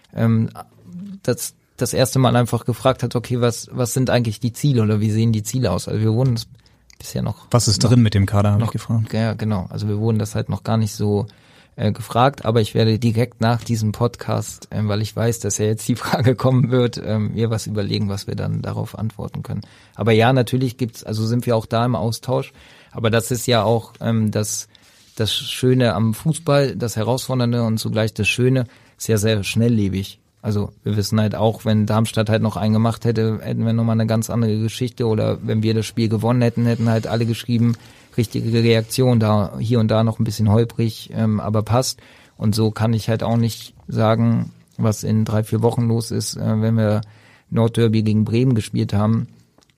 das erste Mal einfach gefragt hat, okay, was sind eigentlich die Ziele oder wie sehen die Ziele aus? Also wir wurden das bisher noch... Was ist drin mit dem Kader, habe ich gefragt. Ja, genau. Also wir wurden das halt noch gar nicht so gefragt, aber ich werde direkt nach diesem Podcast, weil ich weiß, dass ja jetzt die Frage kommen wird, mir was überlegen, was wir dann darauf antworten können. Aber ja, natürlich sind wir auch da im Austausch, aber das ist ja auch das Schöne am Fußball, das Herausfordernde und zugleich das Schöne, ist ja sehr schnelllebig. Also wir wissen halt auch, wenn Darmstadt halt noch einen gemacht hätte, hätten wir nochmal eine ganz andere Geschichte, oder wenn wir das Spiel gewonnen hätten halt alle geschrieben, richtige Reaktion, da hier und da noch ein bisschen holprig, aber passt. Und so kann ich halt auch nicht sagen, was in 3-4 Wochen los ist, wenn wir Nordderby gegen Bremen gespielt haben.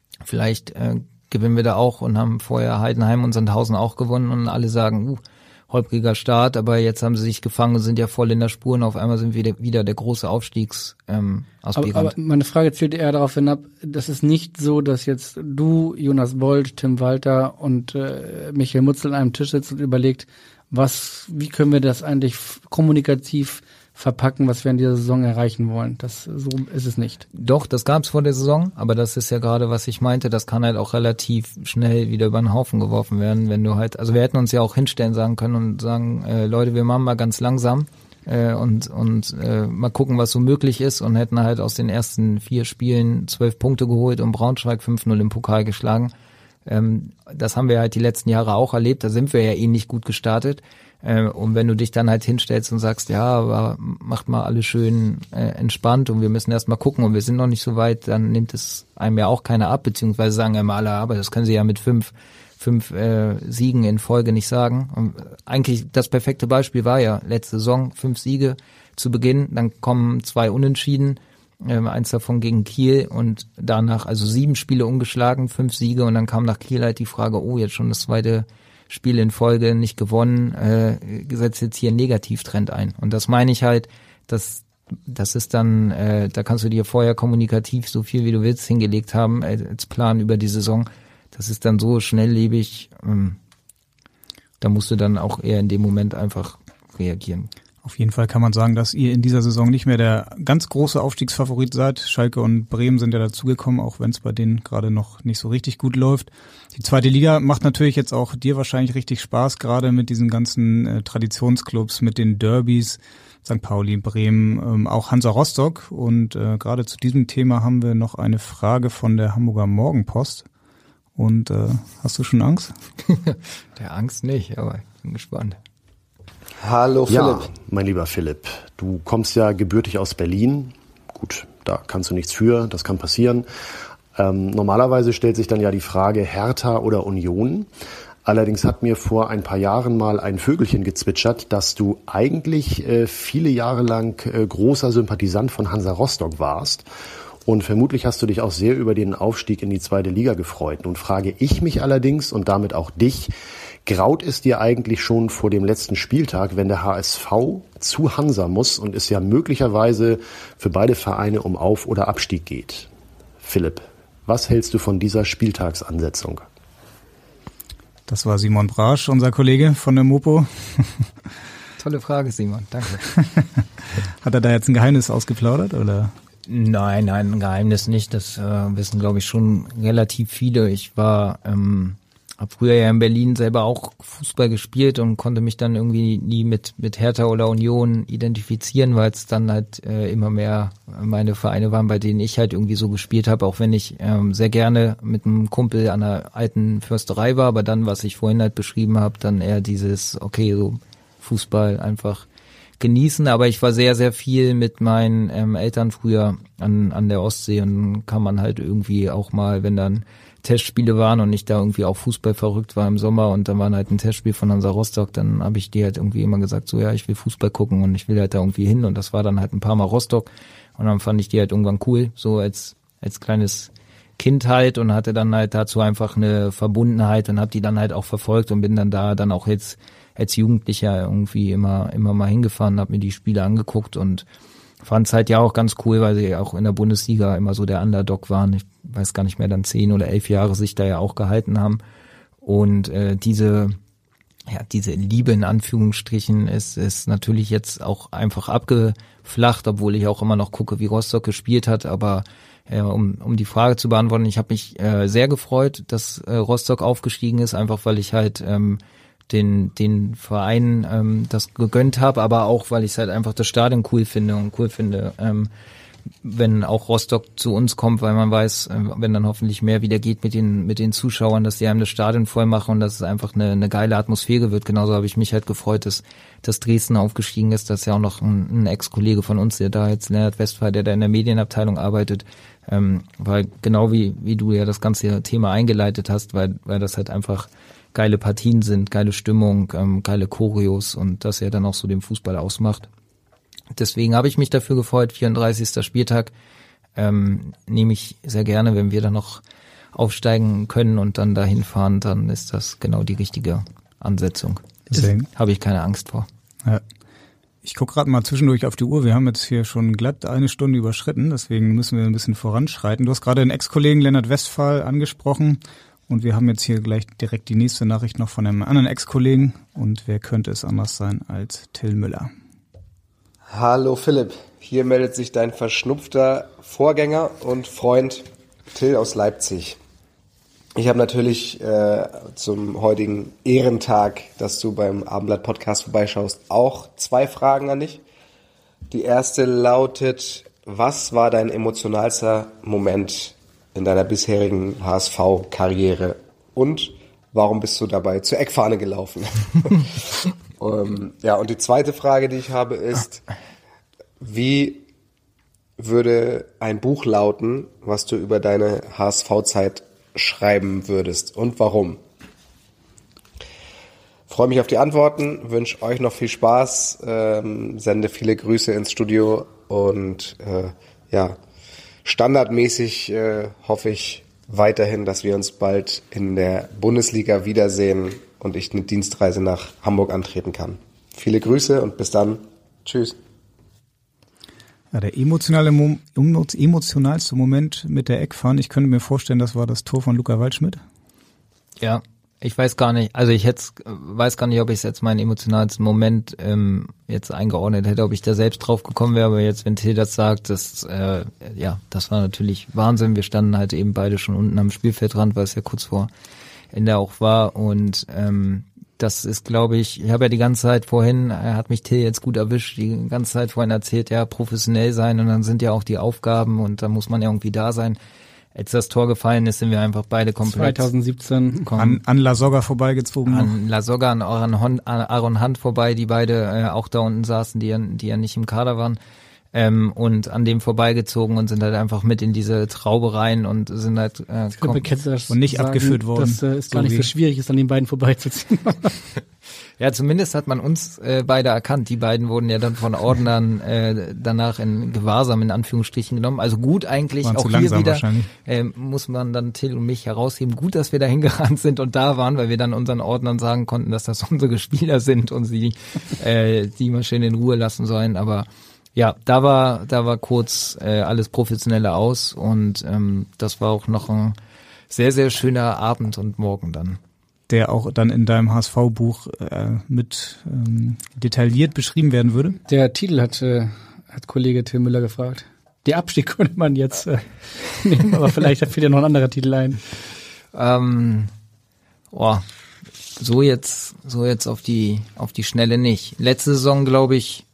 Vielleicht gewinnen wir da auch und haben vorher Heidenheim und Sandhausen auch gewonnen und alle sagen, holpriger Start, aber jetzt haben sie sich gefangen und sind ja voll in der Spur und auf einmal sind wir wieder der große Aufstiegsaspirant. Aber meine Frage zielt eher darauf hinab, das ist nicht so, dass jetzt du, Jonas Bold, Tim Walter und Michael Mutzel an einem Tisch sitzt und überlegt, wie können wir das eigentlich kommunikativ verpacken, was wir in dieser Saison erreichen wollen. So ist es nicht. Doch, das gab's vor der Saison, aber das ist ja gerade, was ich meinte, das kann halt auch relativ schnell wieder über den Haufen geworfen werden, wenn du halt, also wir hätten uns ja auch hinstellen sagen können und sagen, Leute, wir machen mal ganz langsam und mal gucken, was so möglich ist und hätten halt aus den ersten 4 Spielen 12 Punkte geholt und Braunschweig 5-0 im Pokal geschlagen. Das haben wir halt die letzten Jahre auch erlebt, da sind wir ja ähnlich gut gestartet. Und wenn du dich dann halt hinstellst und sagst, ja, aber macht mal alles schön entspannt und wir müssen erst mal gucken und wir sind noch nicht so weit, dann nimmt es einem ja auch keiner ab, beziehungsweise sagen immer alle, aber das können sie ja mit 5 Siegen in Folge nicht sagen. Und eigentlich das perfekte Beispiel war ja letzte Saison 5 Siege zu Beginn, dann kommen 2 Unentschieden, eins davon gegen Kiel und danach also 7 Spiele ungeschlagen, 5 Siege und dann kam nach Kiel halt die Frage, oh, jetzt schon das zweite Spiel in Folge nicht gewonnen, setzt jetzt hier einen Negativtrend ein. Und das meine ich halt, das ist dann, da kannst du dir vorher kommunikativ so viel wie du willst hingelegt haben als Plan über die Saison. Das ist dann so schnelllebig, da musst du dann auch eher in dem Moment einfach reagieren. Auf jeden Fall kann man sagen, dass ihr in dieser Saison nicht mehr der ganz große Aufstiegsfavorit seid. Schalke und Bremen sind ja dazugekommen, auch wenn es bei denen gerade noch nicht so richtig gut läuft. Die zweite Liga macht natürlich jetzt auch dir wahrscheinlich richtig Spaß, gerade mit diesen ganzen Traditionsclubs, mit den Derbys, St. Pauli, Bremen, auch Hansa Rostock. Und gerade zu diesem Thema haben wir noch eine Frage von der Hamburger Morgenpost. Und hast du schon Angst? Der Angst nicht, aber ich bin gespannt. Hallo Philipp. Ja, mein lieber Philipp, du kommst ja gebürtig aus Berlin. Gut, da kannst du nichts für, das kann passieren. Normalerweise stellt sich dann ja die Frage Hertha oder Union. Allerdings hat mir vor ein paar Jahren mal ein Vögelchen gezwitschert, dass du eigentlich viele Jahre lang großer Sympathisant von Hansa Rostock warst. Und vermutlich hast du dich auch sehr über den Aufstieg in die zweite Liga gefreut. Nun frage ich mich allerdings und damit auch dich, graut es dir eigentlich schon vor dem letzten Spieltag, wenn der HSV zu Hansa muss und es ja möglicherweise für beide Vereine um Auf- oder Abstieg geht? Philipp, was hältst du von dieser Spieltagsansetzung? Das war Simon Brasch, unser Kollege von der Mopo. Tolle Frage, Simon, danke. Hat er da jetzt ein Geheimnis ausgeplaudert, oder? Nein, ein Geheimnis nicht. Das wissen, glaube ich, schon relativ viele. Ich war habe früher ja in Berlin selber auch Fußball gespielt und konnte mich dann irgendwie nie mit Hertha oder Union identifizieren, weil es dann halt immer mehr meine Vereine waren, bei denen ich halt irgendwie so gespielt habe, auch wenn ich sehr gerne mit einem Kumpel an einer alten Försterei war, aber dann, was ich vorhin halt beschrieben habe, dann eher dieses, okay, so Fußball einfach genießen, aber ich war sehr, sehr viel mit meinen Eltern früher an der Ostsee und kann man halt irgendwie auch mal, wenn dann Testspiele waren und ich da irgendwie auch Fußball verrückt war im Sommer und dann war halt ein Testspiel von Hansa Rostock, dann habe ich dir halt irgendwie immer gesagt, so ja, ich will Fußball gucken und ich will halt da irgendwie hin und das war dann halt ein paar Mal Rostock und dann fand ich die halt irgendwann cool, so als kleines Kind halt und hatte dann halt dazu einfach eine Verbundenheit und habe die dann halt auch verfolgt und bin dann da dann auch jetzt als Jugendlicher irgendwie immer mal hingefahren, habe mir die Spiele angeguckt und fand es halt ja auch ganz cool, weil sie auch in der Bundesliga immer so der Underdog waren. Ich weiß gar nicht mehr, dann 10 oder 11 Jahre sich da ja auch gehalten haben. Und diese Liebe in Anführungsstrichen ist natürlich jetzt auch einfach abgeflacht, obwohl ich auch immer noch gucke, wie Rostock gespielt hat. Aber um die Frage zu beantworten, ich habe mich sehr gefreut, dass Rostock aufgestiegen ist, einfach weil ich halt den Verein das gegönnt habe, aber auch, weil ich halt einfach das Stadion cool finde, wenn auch Rostock zu uns kommt, weil man weiß, wenn dann hoffentlich mehr wieder geht mit den Zuschauern, dass die einem das Stadion voll machen und dass es einfach eine geile Atmosphäre wird. Genauso habe ich mich halt gefreut, dass Dresden aufgestiegen ist, dass ja auch noch ein Ex-Kollege von uns, der da jetzt Lennart Westphal, der da in der Medienabteilung arbeitet, weil genau wie du ja das ganze Thema eingeleitet hast, weil das halt einfach geile Partien sind, geile Stimmung, geile Choreos und das ja dann auch so den Fußball ausmacht. Deswegen habe ich mich dafür gefreut, 34. Spieltag nehme ich sehr gerne, wenn wir dann noch aufsteigen können und dann dahin fahren, dann ist das genau die richtige Ansetzung. Deswegen habe ich keine Angst vor. Ja. Ich gucke gerade mal zwischendurch auf die Uhr. Wir haben jetzt hier schon glatt 1 Stunde überschritten, deswegen müssen wir ein bisschen voranschreiten. Du hast gerade den Ex-Kollegen Lennart Westphal angesprochen und wir haben jetzt hier gleich direkt die nächste Nachricht noch von einem anderen Ex-Kollegen. Und wer könnte es anders sein als Till Müller? Hallo Philipp, hier meldet sich dein verschnupfter Vorgänger und Freund Till aus Leipzig. Ich habe natürlich zum heutigen Ehrentag, dass du beim Abendblatt-Podcast vorbeischaust, auch 2 Fragen an dich. Die erste lautet, was war dein emotionalster Moment in deiner bisherigen HSV-Karriere und warum bist du dabei zur Eckfahne gelaufen? Und die zweite Frage, die ich habe, ist, wie würde ein Buch lauten, was du über deine HSV-Zeit schreiben würdest und warum? Freue mich auf die Antworten, wünsche euch noch viel Spaß, sende viele Grüße ins Studio und standardmäßig hoffe ich weiterhin, dass wir uns bald in der Bundesliga wiedersehen und ich eine Dienstreise nach Hamburg antreten kann. Viele Grüße und bis dann. Tschüss. Ja, der emotionalste Moment mit der Eckfahne, ich könnte mir vorstellen, das war das Tor von Luca Waldschmidt. Ja, ich weiß gar nicht, also ich weiß gar nicht, ob ich jetzt meinen emotionalsten Moment jetzt eingeordnet hätte, ob ich da selbst drauf gekommen wäre, aber jetzt, wenn Till das sagt, das war natürlich Wahnsinn. Wir standen halt eben beide schon unten am Spielfeldrand, weil es ja kurz vor Ende auch war und das ist, glaube ich habe ja die ganze Zeit vorhin, hat mich Till jetzt gut erwischt, die ganze Zeit vorhin erzählt, ja, professionell sein und dann sind ja auch die Aufgaben und da muss man ja irgendwie da sein. Als das Tor gefallen ist, sind wir einfach beide komplett 2017 an La Soga vorbeigezogen. An La Soga, an Aaron Hunt vorbei, die beide auch da unten saßen, die ja nicht im Kader waren. Und an dem vorbeigezogen und sind halt einfach mit in diese Traube rein und sind halt und nicht abgeführt worden. Dass es gar nicht so schwierig ist, an den beiden vorbeizuziehen. Ja, zumindest hat man uns beide erkannt. Die beiden wurden ja dann von Ordnern danach in Gewahrsam in Anführungsstrichen genommen. Also gut eigentlich, waren auch hier wieder muss man dann Till und mich herausheben. Gut, dass wir da hingerannt sind und da waren, weil wir dann unseren Ordnern sagen konnten, dass das unsere Spieler sind und sie die mal schön in Ruhe lassen sollen. Aber ja, da war kurz alles Professionelle aus und das war auch noch ein sehr, sehr schöner Abend und Morgen dann. Der auch dann in deinem HSV-Buch mit detailliert beschrieben werden würde? Der Titel hat Kollege Till Müller gefragt. Der Abstieg könnte man jetzt nehmen, aber vielleicht fällt ja noch ein anderer Titel ein. So jetzt auf die Schnelle nicht. Letzte Saison, glaube ich,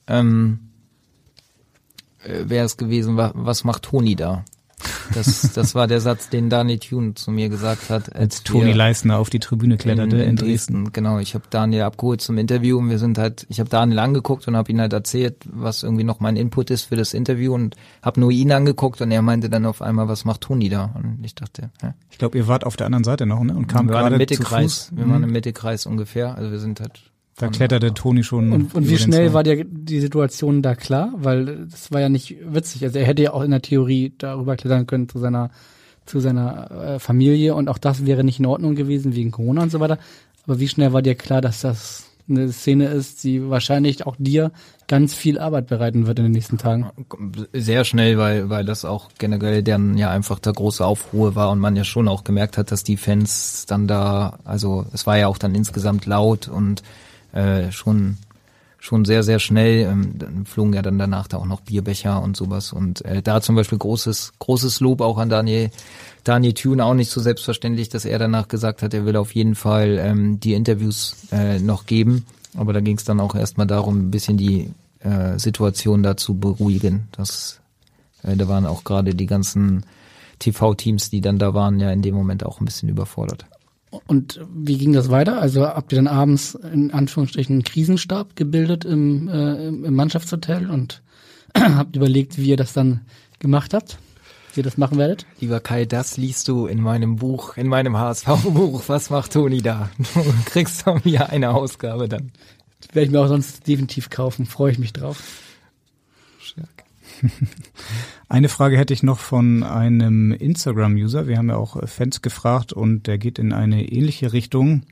wäre es gewesen, was macht Toni da? Das war der Satz, den Daniel Thune zu mir gesagt hat, als Toni Leisner auf die Tribüne kletterte in Dresden. Genau, ich habe Daniel abgeholt zum Interview und ich habe Daniel angeguckt und habe ihm halt erzählt, was irgendwie noch mein Input ist für das Interview und habe nur ihn angeguckt und er meinte dann auf einmal, was macht Toni da? Und ich dachte, ich glaube, ihr wart auf der anderen Seite noch, ne? Und kam gerade zu Fuß. Wir waren im Mittelkreis ungefähr, also wir sind halt. Da kletterte Toni schon. Und wie schnell war dir die Situation da klar? Weil das war ja nicht witzig. Also er hätte ja auch in der Theorie darüber klettern können zu seiner Familie und auch das wäre nicht in Ordnung gewesen wegen Corona und so weiter. Aber wie schnell war dir klar, dass das eine Szene ist, die wahrscheinlich auch dir ganz viel Arbeit bereiten wird in den nächsten Tagen? Sehr schnell, weil das auch generell dann ja einfach da große Aufruhr war und man ja schon auch gemerkt hat, dass die Fans dann da, also es war ja auch dann insgesamt laut und schon sehr, sehr schnell, dann flogen ja dann danach da auch noch Bierbecher und sowas und da zum Beispiel großes Lob auch an Daniel Thune, auch nicht so selbstverständlich, dass er danach gesagt hat, er will auf jeden Fall die Interviews noch geben, aber da ging es dann auch erstmal darum, ein bisschen die Situation da zu beruhigen, da waren auch gerade die ganzen TV-Teams, die dann da waren, ja in dem Moment auch ein bisschen überfordert. Und wie ging das weiter? Also habt ihr dann abends in Anführungsstrichen einen Krisenstab gebildet im Mannschaftshotel und habt überlegt, wie ihr das dann gemacht habt, wie ihr das machen werdet? Lieber Kai, das liest du in meinem Buch, in meinem HSV-Buch. Was macht Toni da? Du kriegst von mir eine Ausgabe dann. Das werde ich mir auch sonst definitiv kaufen, freue ich mich drauf. Stark. Eine Frage hätte ich noch von einem Instagram-User. Wir haben ja auch Fans gefragt und der geht in eine ähnliche Richtung.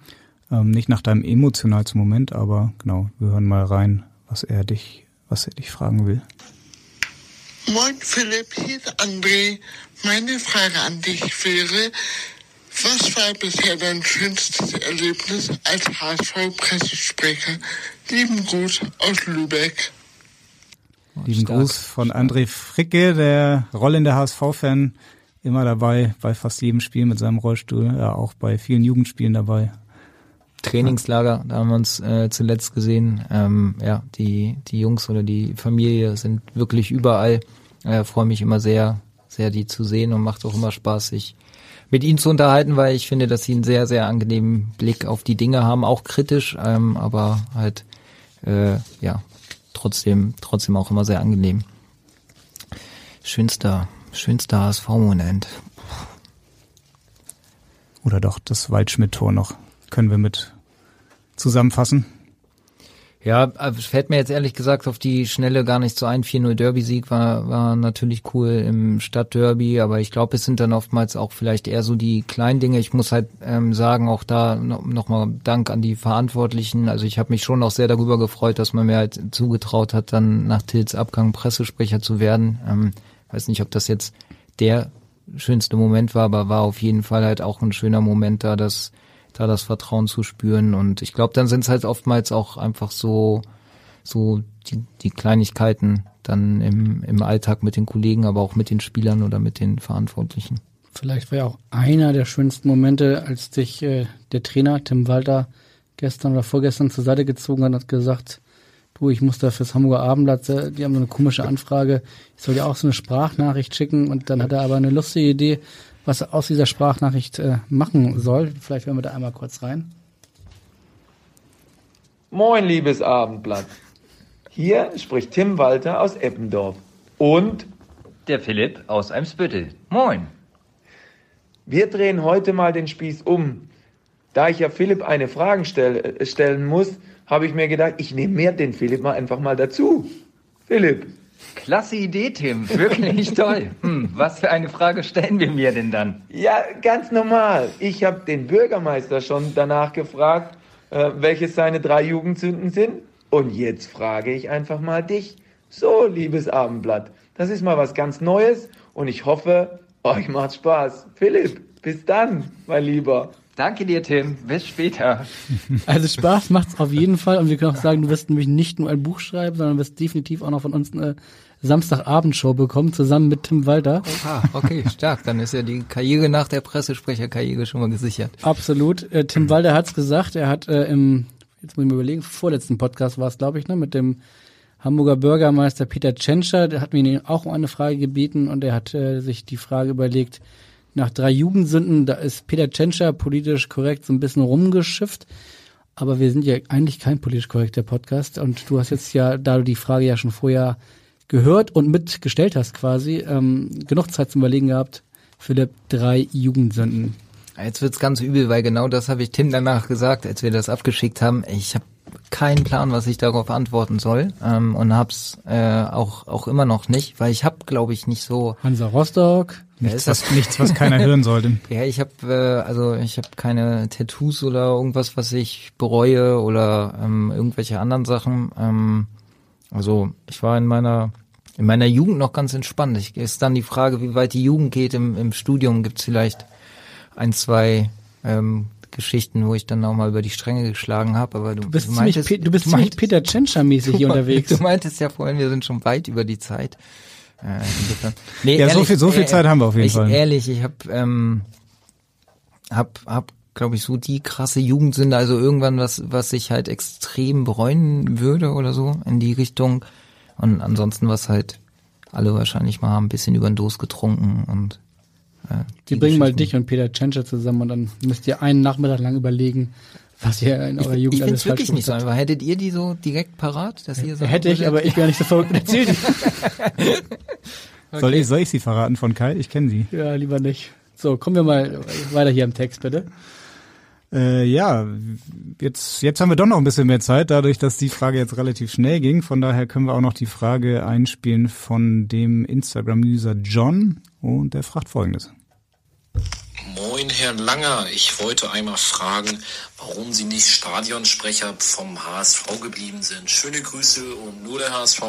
Nicht nach deinem emotionalsten Moment, aber genau, wir hören mal rein, was er dich fragen will. Moin Philipp, hier ist André. Meine Frage an dich wäre, was war bisher dein schönstes Erlebnis als HSV-Pressesprecher? Lieben Gruß aus Lübeck. Lieben Gruß von André Fricke, der rollende HSV-Fan, immer dabei, bei fast jedem Spiel mit seinem Rollstuhl, ja auch bei vielen Jugendspielen dabei. Trainingslager, da haben wir uns zuletzt gesehen. Die Jungs oder die Familie sind wirklich überall. Freue mich immer sehr, sehr die zu sehen und macht auch immer Spaß, sich mit ihnen zu unterhalten, weil ich finde, dass sie einen sehr, sehr angenehmen Blick auf die Dinge haben, auch kritisch, aber halt trotzdem auch immer sehr angenehm. Schönster HSV-Moment. Oder doch das Waldschmidt-Tor noch. Können wir mit zusammenfassen? Ja, fällt mir jetzt ehrlich gesagt auf die Schnelle gar nicht so ein. 4-0 Derby-Sieg war natürlich cool im Stadtderby, aber ich glaube, es sind dann oftmals auch vielleicht eher so die kleinen Dinge. Ich muss halt sagen, auch da nochmal Dank an die Verantwortlichen. Also ich habe mich schon auch sehr darüber gefreut, dass man mir halt zugetraut hat, dann nach Tils Abgang Pressesprecher zu werden. Weiß nicht, ob das jetzt der schönste Moment war, aber war auf jeden Fall halt auch ein schöner Moment da das Vertrauen zu spüren, und ich glaube, dann sind es halt oftmals auch einfach so die Kleinigkeiten dann im Alltag mit den Kollegen, aber auch mit den Spielern oder mit den Verantwortlichen. Vielleicht war ja auch einer der schönsten Momente, als dich der Trainer Tim Walter gestern oder vorgestern zur Seite gezogen hat und hat gesagt, du, ich muss da fürs Hamburger Abendblatt, die haben so eine komische Anfrage, ich soll dir auch so eine Sprachnachricht schicken, und dann hat er aber eine lustige Idee, was er aus dieser Sprachnachricht machen soll. Vielleicht hören wir da einmal kurz rein. Moin, liebes Abendblatt. Hier spricht Tim Walter aus Eppendorf. Und der Philipp aus Eimsbüttel. Moin. Wir drehen heute mal den Spieß um. Da ich ja Philipp eine Frage stellen muss, habe ich mir gedacht, ich nehme mir den Philipp einfach mal dazu. Philipp. Klasse Idee, Tim. Wirklich toll. Was für eine Frage stellen wir mir denn dann? Ja, ganz normal. Ich habe den Bürgermeister schon danach gefragt, welches seine 3 Jugendsünden sind. Und jetzt frage ich einfach mal dich. So, liebes Abendblatt, das ist mal was ganz Neues und ich hoffe, euch macht Spaß. Philipp, bis dann, mein Lieber. Danke dir, Tim. Bis später. Also Spaß macht's auf jeden Fall, und wir können auch sagen, du wirst nämlich nicht nur ein Buch schreiben, sondern wirst definitiv auch noch von uns eine Samstagabendshow bekommen, zusammen mit Tim Walter. Ah, okay, stark. Dann ist ja die Karriere nach der Pressesprecherkarriere schon mal gesichert. Absolut. Tim Walter hat's gesagt, er hat jetzt muss ich mir überlegen, vorletzten Podcast war es, glaube ich, ne, mit dem Hamburger Bürgermeister Peter Tschentscher, der hat mir auch um eine Frage gebeten, und er hat sich die Frage überlegt, nach 3 Jugendsünden, da ist Peter Tschentscher politisch korrekt so ein bisschen rumgeschifft, aber wir sind ja eigentlich kein politisch korrekter Podcast, und du hast jetzt ja, da du die Frage ja schon vorher gehört und mitgestellt hast quasi, genug Zeit zum Überlegen gehabt. Philipp, 3 Jugendsünden. Jetzt wird's ganz übel, weil genau das habe ich Tim danach gesagt, als wir das abgeschickt haben. Ich habe keinen Plan, was ich darauf antworten soll, und hab's auch immer noch nicht, weil ich habe, glaube ich, nicht so Hansa Rostock. Nichts, was keiner hören sollte. Ja, ich habe keine Tattoos oder irgendwas, was ich bereue, oder irgendwelche anderen Sachen. Also ich war in meiner Jugend noch ganz entspannt. Ist dann die Frage, wie weit die Jugend geht. Im Studium gibt's vielleicht 1, 2 Geschichten, wo ich dann auch mal über die Stränge geschlagen habe. Aber du bist ziemlich Peter Tschentscher-mäßig hier unterwegs. Du meintest ja vorhin, wir sind schon weit über die Zeit. Nee, ja, ehrlich, so viel Zeit haben wir auf jeden Fall. Ehrlich, ich hab glaube ich, so die krasse Jugendsünde, also irgendwann was ich halt extrem bereuen würde oder so in die Richtung. Und ansonsten, was halt alle wahrscheinlich mal haben, ein bisschen über den Dos getrunken und die bringen mal dich und Peter Tschentscher zusammen, und dann müsst ihr einen Nachmittag lang überlegen, was ihr in eurer Jugend alles falsch wirklich nicht so einfach. Hättet ihr die so direkt parat? Dass ihr hätte ich, aber ich bin ja nicht so verrückt und erzählt. Okay. Soll ich sie verraten von Kai? Ich kenne sie. Ja, lieber nicht. So, kommen wir mal weiter hier im Text, bitte. Ja, jetzt haben wir doch noch ein bisschen mehr Zeit, dadurch, dass die Frage jetzt relativ schnell ging. Von daher können wir auch noch die Frage einspielen von dem Instagram-User John, und der fragt Folgendes. Moin, Herr Langer. Ich wollte einmal fragen, warum Sie nicht Stadionsprecher vom HSV geblieben sind. Schöne Grüße und nur der HSV.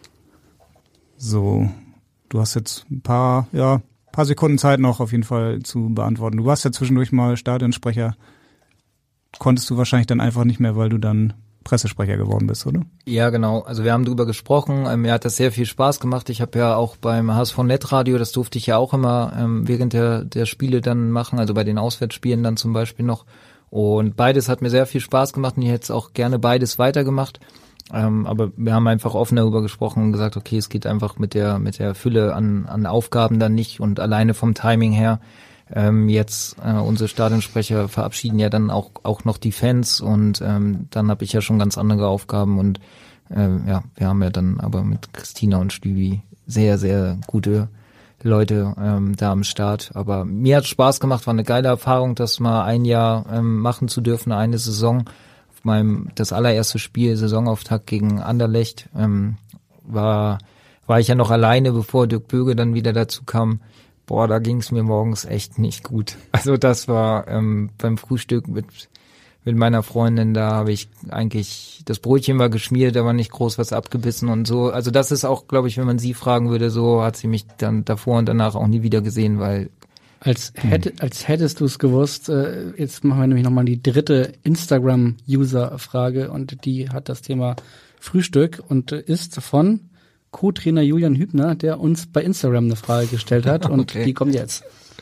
So, du hast jetzt ein paar Sekunden Zeit noch auf jeden Fall zu beantworten. Du warst ja zwischendurch mal Stadionsprecher. Konntest du wahrscheinlich dann einfach nicht mehr, weil du dann Pressesprecher geworden bist, oder? Ja, genau. Also wir haben drüber gesprochen. Mir hat das sehr viel Spaß gemacht. Ich habe ja auch beim HSV Netradio, das durfte ich ja auch immer während der Spiele dann machen, also bei den Auswärtsspielen dann zum Beispiel noch. Und beides hat mir sehr viel Spaß gemacht und ich hätte es auch gerne beides weitergemacht. Aber wir haben einfach offen darüber gesprochen und gesagt, okay, es geht einfach mit der Fülle an Aufgaben dann nicht und alleine vom Timing her. Unsere Stadionsprecher verabschieden ja dann auch noch die Fans und dann habe ich ja schon ganz andere Aufgaben und wir haben ja dann aber mit Christina und Stübi sehr, sehr gute Leute da am Start. Aber mir hat Spaß gemacht, war eine geile Erfahrung, das mal ein Jahr machen zu dürfen, eine Saison. Das allererste Spiel, Saisonauftakt gegen Anderlecht, war ich ja noch alleine, bevor Dirk Böge dann wieder dazu kam. Boah, da ging es mir morgens echt nicht gut. Also das war beim Frühstück mit meiner Freundin, da habe ich eigentlich, das Brötchen war geschmiert, da war nicht groß was abgebissen und so. Also das ist auch, glaube ich, wenn man sie fragen würde, so hat sie mich dann davor und danach auch nie wieder gesehen, weil Als hättest du es gewusst, jetzt machen wir nämlich nochmal die dritte Instagram-User-Frage und die hat das Thema Frühstück und ist von Co-Trainer Julian Hübner, der uns bei Instagram eine Frage gestellt hat und die kommt jetzt.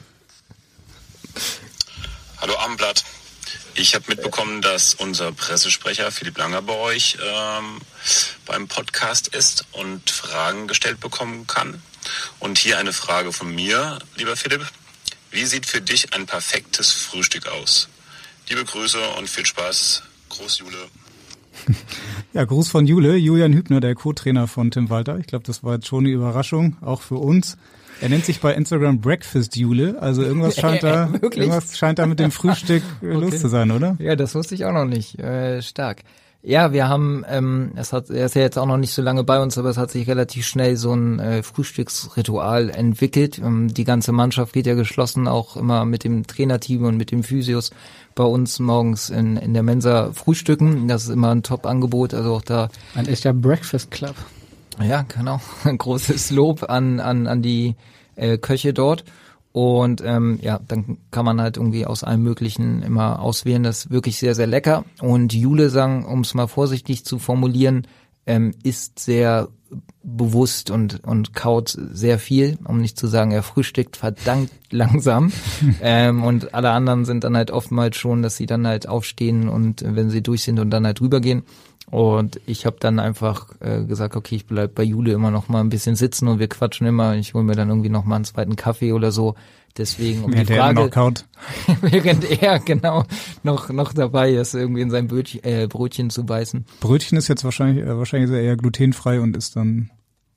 Hallo Abendblatt. Ich habe mitbekommen, dass unser Pressesprecher Philipp Langer bei euch beim Podcast ist und Fragen gestellt bekommen kann. Und hier eine Frage von mir, lieber Philipp. Wie sieht für dich ein perfektes Frühstück aus? Liebe Grüße und viel Spaß. Gruß Jule. Ja, Gruß von Julian Hübner, der Co-Trainer von Tim Walter. Ich glaube, das war jetzt schon eine Überraschung, auch für uns. Er nennt sich bei Instagram Breakfast Jule, also irgendwas scheint da mit dem Frühstück los zu sein, oder? Ja, das wusste ich auch noch nicht. Stark. Ja, wir haben, er ist ja jetzt auch noch nicht so lange bei uns, aber es hat sich relativ schnell so ein Frühstücksritual entwickelt. Die ganze Mannschaft geht ja geschlossen, auch immer mit dem Trainerteam und mit dem Physios bei uns morgens in der Mensa frühstücken. Das ist immer ein Top-Angebot, also auch da. Ein echter Breakfast Club. Ja, genau. Ein großes Lob an die Köche dort. Und dann kann man halt irgendwie aus allem Möglichen immer auswählen. Das ist wirklich sehr, sehr lecker. Und Jule sang, um es mal vorsichtig zu formulieren, ist sehr bewusst und kaut sehr viel, um nicht zu sagen, er frühstückt verdammt langsam. Und alle anderen sind dann halt oftmals schon, dass sie dann halt aufstehen und wenn sie durch sind und dann halt rübergehen. Und ich habe dann einfach gesagt, okay, ich bleib bei Jule immer noch mal ein bisschen sitzen und wir quatschen immer. Ich hole mir dann irgendwie noch mal einen zweiten Kaffee oder so. Deswegen die Frage, noch kaut. während er genau noch dabei ist, irgendwie in sein Brötchen zu beißen. Brötchen ist jetzt wahrscheinlich ist er eher glutenfrei und ist dann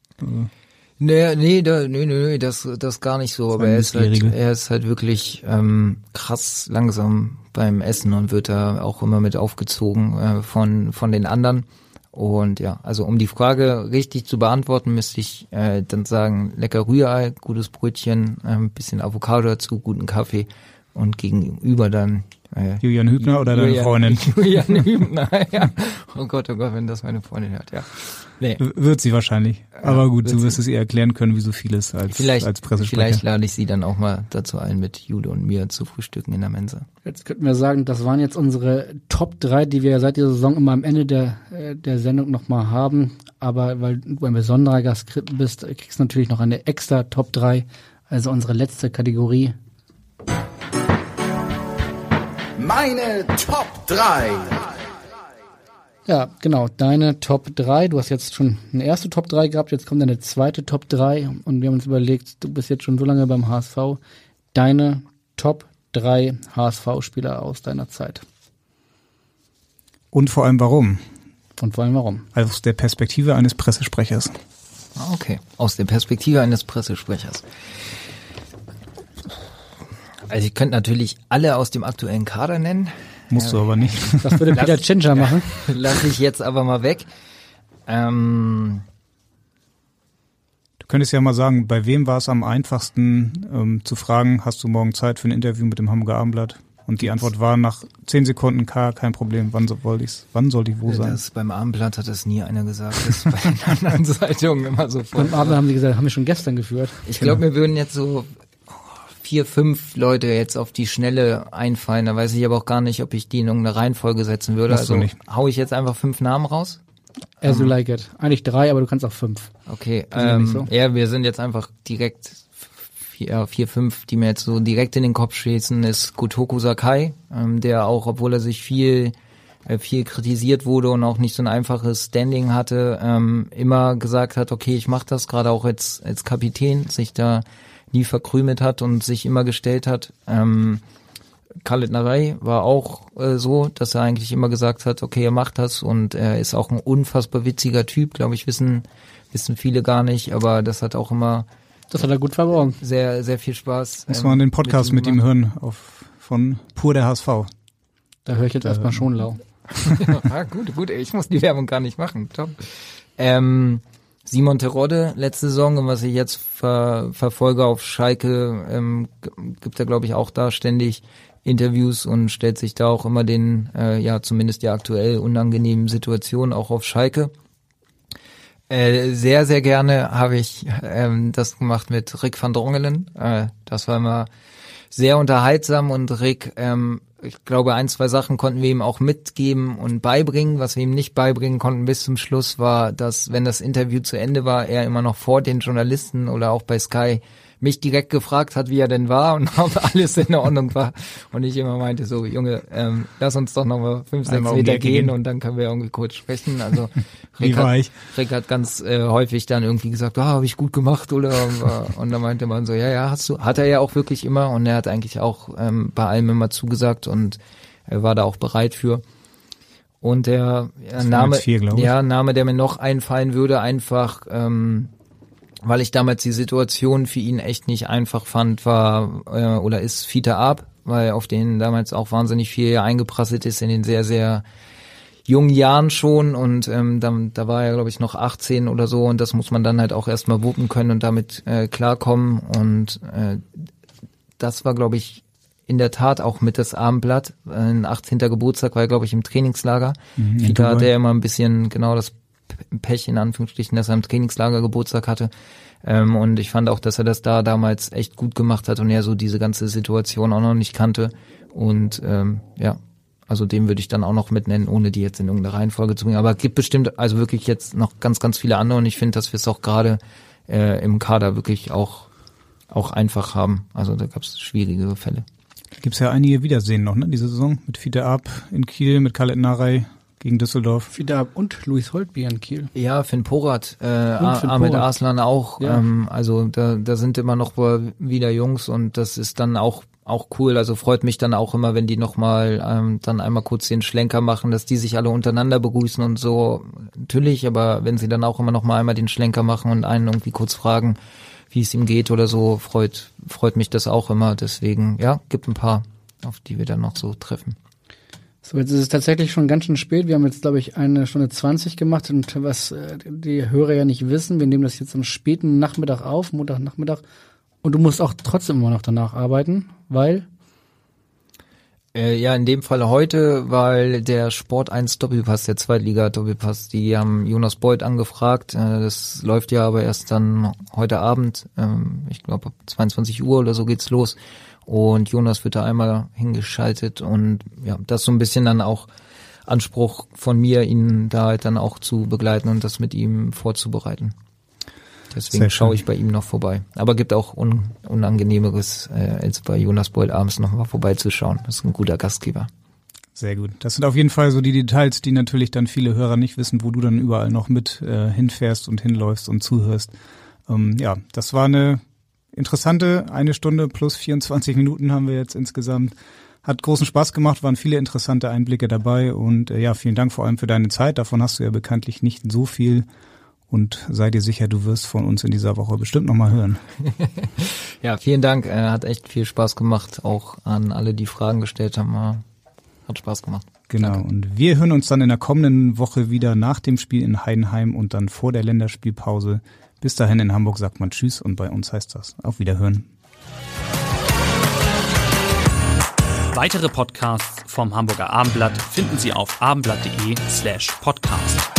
Nee, das gar nicht so, aber er ist halt wirklich krass langsam beim Essen und wird da auch immer mit aufgezogen von den anderen. Und ja, also um die Frage richtig zu beantworten, müsste ich dann sagen, lecker Rührei, gutes Brötchen, ein bisschen Avocado dazu, guten Kaffee und gegenüber dann Julian Hübner oder deine Freundin? Julian Hübner, ja. Oh Gott, wenn das meine Freundin hört, ja. Nee. Wird sie wahrscheinlich. Aber gut, du wirst es ihr erklären können, wie so vieles als Pressesprecher. Vielleicht lade ich sie dann auch mal dazu ein, mit Jule und mir zu frühstücken in der Mensa. Jetzt könnten wir sagen, das waren jetzt unsere Top 3, die wir seit dieser Saison immer am Ende der Sendung nochmal haben. Aber weil du ein besonderer Gast bist, kriegst du natürlich noch eine extra Top 3, also unsere letzte Kategorie. Meine Top 3. Ja, genau, deine Top 3. Du hast jetzt schon eine erste Top 3 gehabt, jetzt kommt eine zweite Top 3 und wir haben uns überlegt, du bist jetzt schon so lange beim HSV, deine Top 3 HSV-Spieler aus deiner Zeit. Und vor allem warum? Aus der Perspektive eines Pressesprechers. Okay, aus der Perspektive eines Pressesprechers. Also ich könnte natürlich alle aus dem aktuellen Kader nennen. Musst du aber nicht. Das würde Peter Tschentscher machen. Lass ich jetzt aber mal weg. Du Könntest ja mal sagen, bei wem war es am einfachsten zu fragen, hast du morgen Zeit für ein Interview mit dem Hamburger Abendblatt? Und die Antwort war nach 10 Sekunden, kein Problem, wann soll ich wo sein? Das beim Abendblatt hat das nie einer gesagt, das ist bei den anderen Zeitungen immer so. Beim Abendblatt haben sie gesagt, haben wir schon gestern geführt. Ich glaube, mir würden jetzt so 4, 5 Leute jetzt auf die Schnelle einfallen, da weiß ich aber auch gar nicht, ob ich die in irgendeine Reihenfolge setzen würde. Musst du also nicht. hau ich jetzt einfach 5 Namen raus? As you like it. Eigentlich 3, aber du kannst auch 5. Okay, So. ja, wir sind jetzt einfach direkt 4, 5, die mir jetzt so direkt in den Kopf schießen, ist Gotoku Sakai, der auch, obwohl er sich viel kritisiert wurde und auch nicht so ein einfaches Standing hatte, immer gesagt hat, okay, ich mache das, gerade auch als Kapitän, sich da nie verkrümelt hat und sich immer gestellt hat. Khaled Narey war auch so, dass er eigentlich immer gesagt hat, okay, er macht das und er ist auch ein unfassbar witziger Typ, glaube ich, wissen viele gar nicht, aber das hat auch immer das hat er gut verborgen. Sehr, sehr viel Spaß. Muss man den Podcast mit ihm hören von Pur der HSV. Da höre ich jetzt erstmal schon lau. Ja, gut, ich muss die Werbung gar nicht machen. Top. Simon Terodde, letzte Saison, und was ich jetzt verfolge auf Schalke, gibt er, glaube ich, auch da ständig Interviews und stellt sich da auch immer den, zumindest die aktuell unangenehmen Situationen auch auf Schalke. Sehr, sehr gerne habe ich das gemacht mit Rick van Drongelen. Das war immer sehr unterhaltsam und Rick, ich glaube, 1, 2 Sachen konnten wir ihm auch mitgeben und beibringen. Was wir ihm nicht beibringen konnten bis zum Schluss war, dass, wenn das Interview zu Ende war, er immer noch vor den Journalisten oder auch bei Sky mich direkt gefragt hat, wie er denn war und ob alles in Ordnung war. Und ich immer meinte so, Junge, lass uns doch noch mal 5, 6 Meter gehen und dann können wir irgendwie kurz sprechen. Also Rick hat ganz häufig dann irgendwie gesagt, habe ich gut gemacht oder und dann meinte man so, ja, hat er ja auch wirklich immer und er hat eigentlich auch bei allem immer zugesagt und er war da auch bereit für. Und der Name, der mir noch einfallen würde, einfach weil ich damals die Situation für ihn echt nicht einfach fand, war oder ist Fiete Arp, weil auf den damals auch wahnsinnig viel eingeprasselt ist in den sehr, sehr jungen Jahren schon und da war er, glaube ich, noch 18 oder so und das muss man dann halt auch erstmal wuppen können und damit klarkommen und das war, glaube ich, in der Tat auch mit das Abendblatt. Ein 18. Geburtstag war er, glaube ich, im Trainingslager. Fiete hatte ja immer ein bisschen genau das Pech in Anführungsstrichen, dass er im Trainingslager Geburtstag hatte und ich fand auch, dass er das da damals echt gut gemacht hat und er so diese ganze Situation auch noch nicht kannte und also den würde ich dann auch noch mit nennen, ohne die jetzt in irgendeine Reihenfolge zu bringen, aber es gibt bestimmt also wirklich jetzt noch ganz, ganz viele andere und ich finde, dass wir es auch gerade im Kader wirklich auch einfach haben, also da gab es schwierige Fälle. Da gibt's ja einige Wiedersehen noch, ne, diese Saison mit Fiete Arp in Kiel, mit Khaled Narey gegen Düsseldorf. Fiete Arp und Luis Holtby in Kiel. Ja, Finn Porat, Ahmed Arslan auch. Ja. Also da sind immer noch wieder Jungs und das ist dann auch cool. Also freut mich dann auch immer, wenn die nochmal dann einmal kurz den Schlenker machen, dass die sich alle untereinander begrüßen und so. Natürlich, aber wenn sie dann auch immer nochmal einmal den Schlenker machen und einen irgendwie kurz fragen, wie es ihm geht oder so, freut mich das auch immer. Deswegen, ja, gibt ein paar, auf die wir dann noch so treffen. So, jetzt ist es tatsächlich schon ganz schön spät. Wir haben jetzt, glaube ich, 1 Stunde 20 gemacht und was die Hörer ja nicht wissen, wir nehmen das jetzt am späten Nachmittag auf, Montagnachmittag, und du musst auch trotzdem immer noch danach arbeiten, weil? Ja, in dem Fall heute, weil der Sport 1 Doppelpass, der Zweitliga-Doppelpass, die haben Jonas Beuth angefragt. Das läuft ja aber erst dann heute Abend, ich glaube ab 22 Uhr oder so geht's los. Und Jonas wird da einmal hingeschaltet und ja, das ist so ein bisschen dann auch Anspruch von mir, ihn da halt dann auch zu begleiten und das mit ihm vorzubereiten. Deswegen schaue ich bei ihm noch vorbei. Aber gibt auch Unangenehmeres, als bei Jonas Beuth abends noch mal vorbeizuschauen. Das ist ein guter Gastgeber. Sehr gut. Das sind auf jeden Fall so die Details, die natürlich dann viele Hörer nicht wissen, wo du dann überall noch mit hinfährst und hinläufst und zuhörst. Das war eine interessante 1 Stunde plus 24 Minuten haben wir jetzt insgesamt. Hat großen Spaß gemacht, waren viele interessante Einblicke dabei und vielen Dank vor allem für deine Zeit. Davon hast du ja bekanntlich nicht so viel und sei dir sicher, du wirst von uns in dieser Woche bestimmt nochmal hören. Ja, vielen Dank. Hat echt viel Spaß gemacht, auch an alle, die Fragen gestellt haben. Hat Spaß gemacht. Genau, danke. Und wir hören uns dann in der kommenden Woche wieder nach dem Spiel in Heidenheim und dann vor der Länderspielpause. Bis dahin in Hamburg sagt man Tschüss und bei uns heißt das auf Wiederhören. Weitere Podcasts vom Hamburger Abendblatt finden Sie auf abendblatt.de/podcast.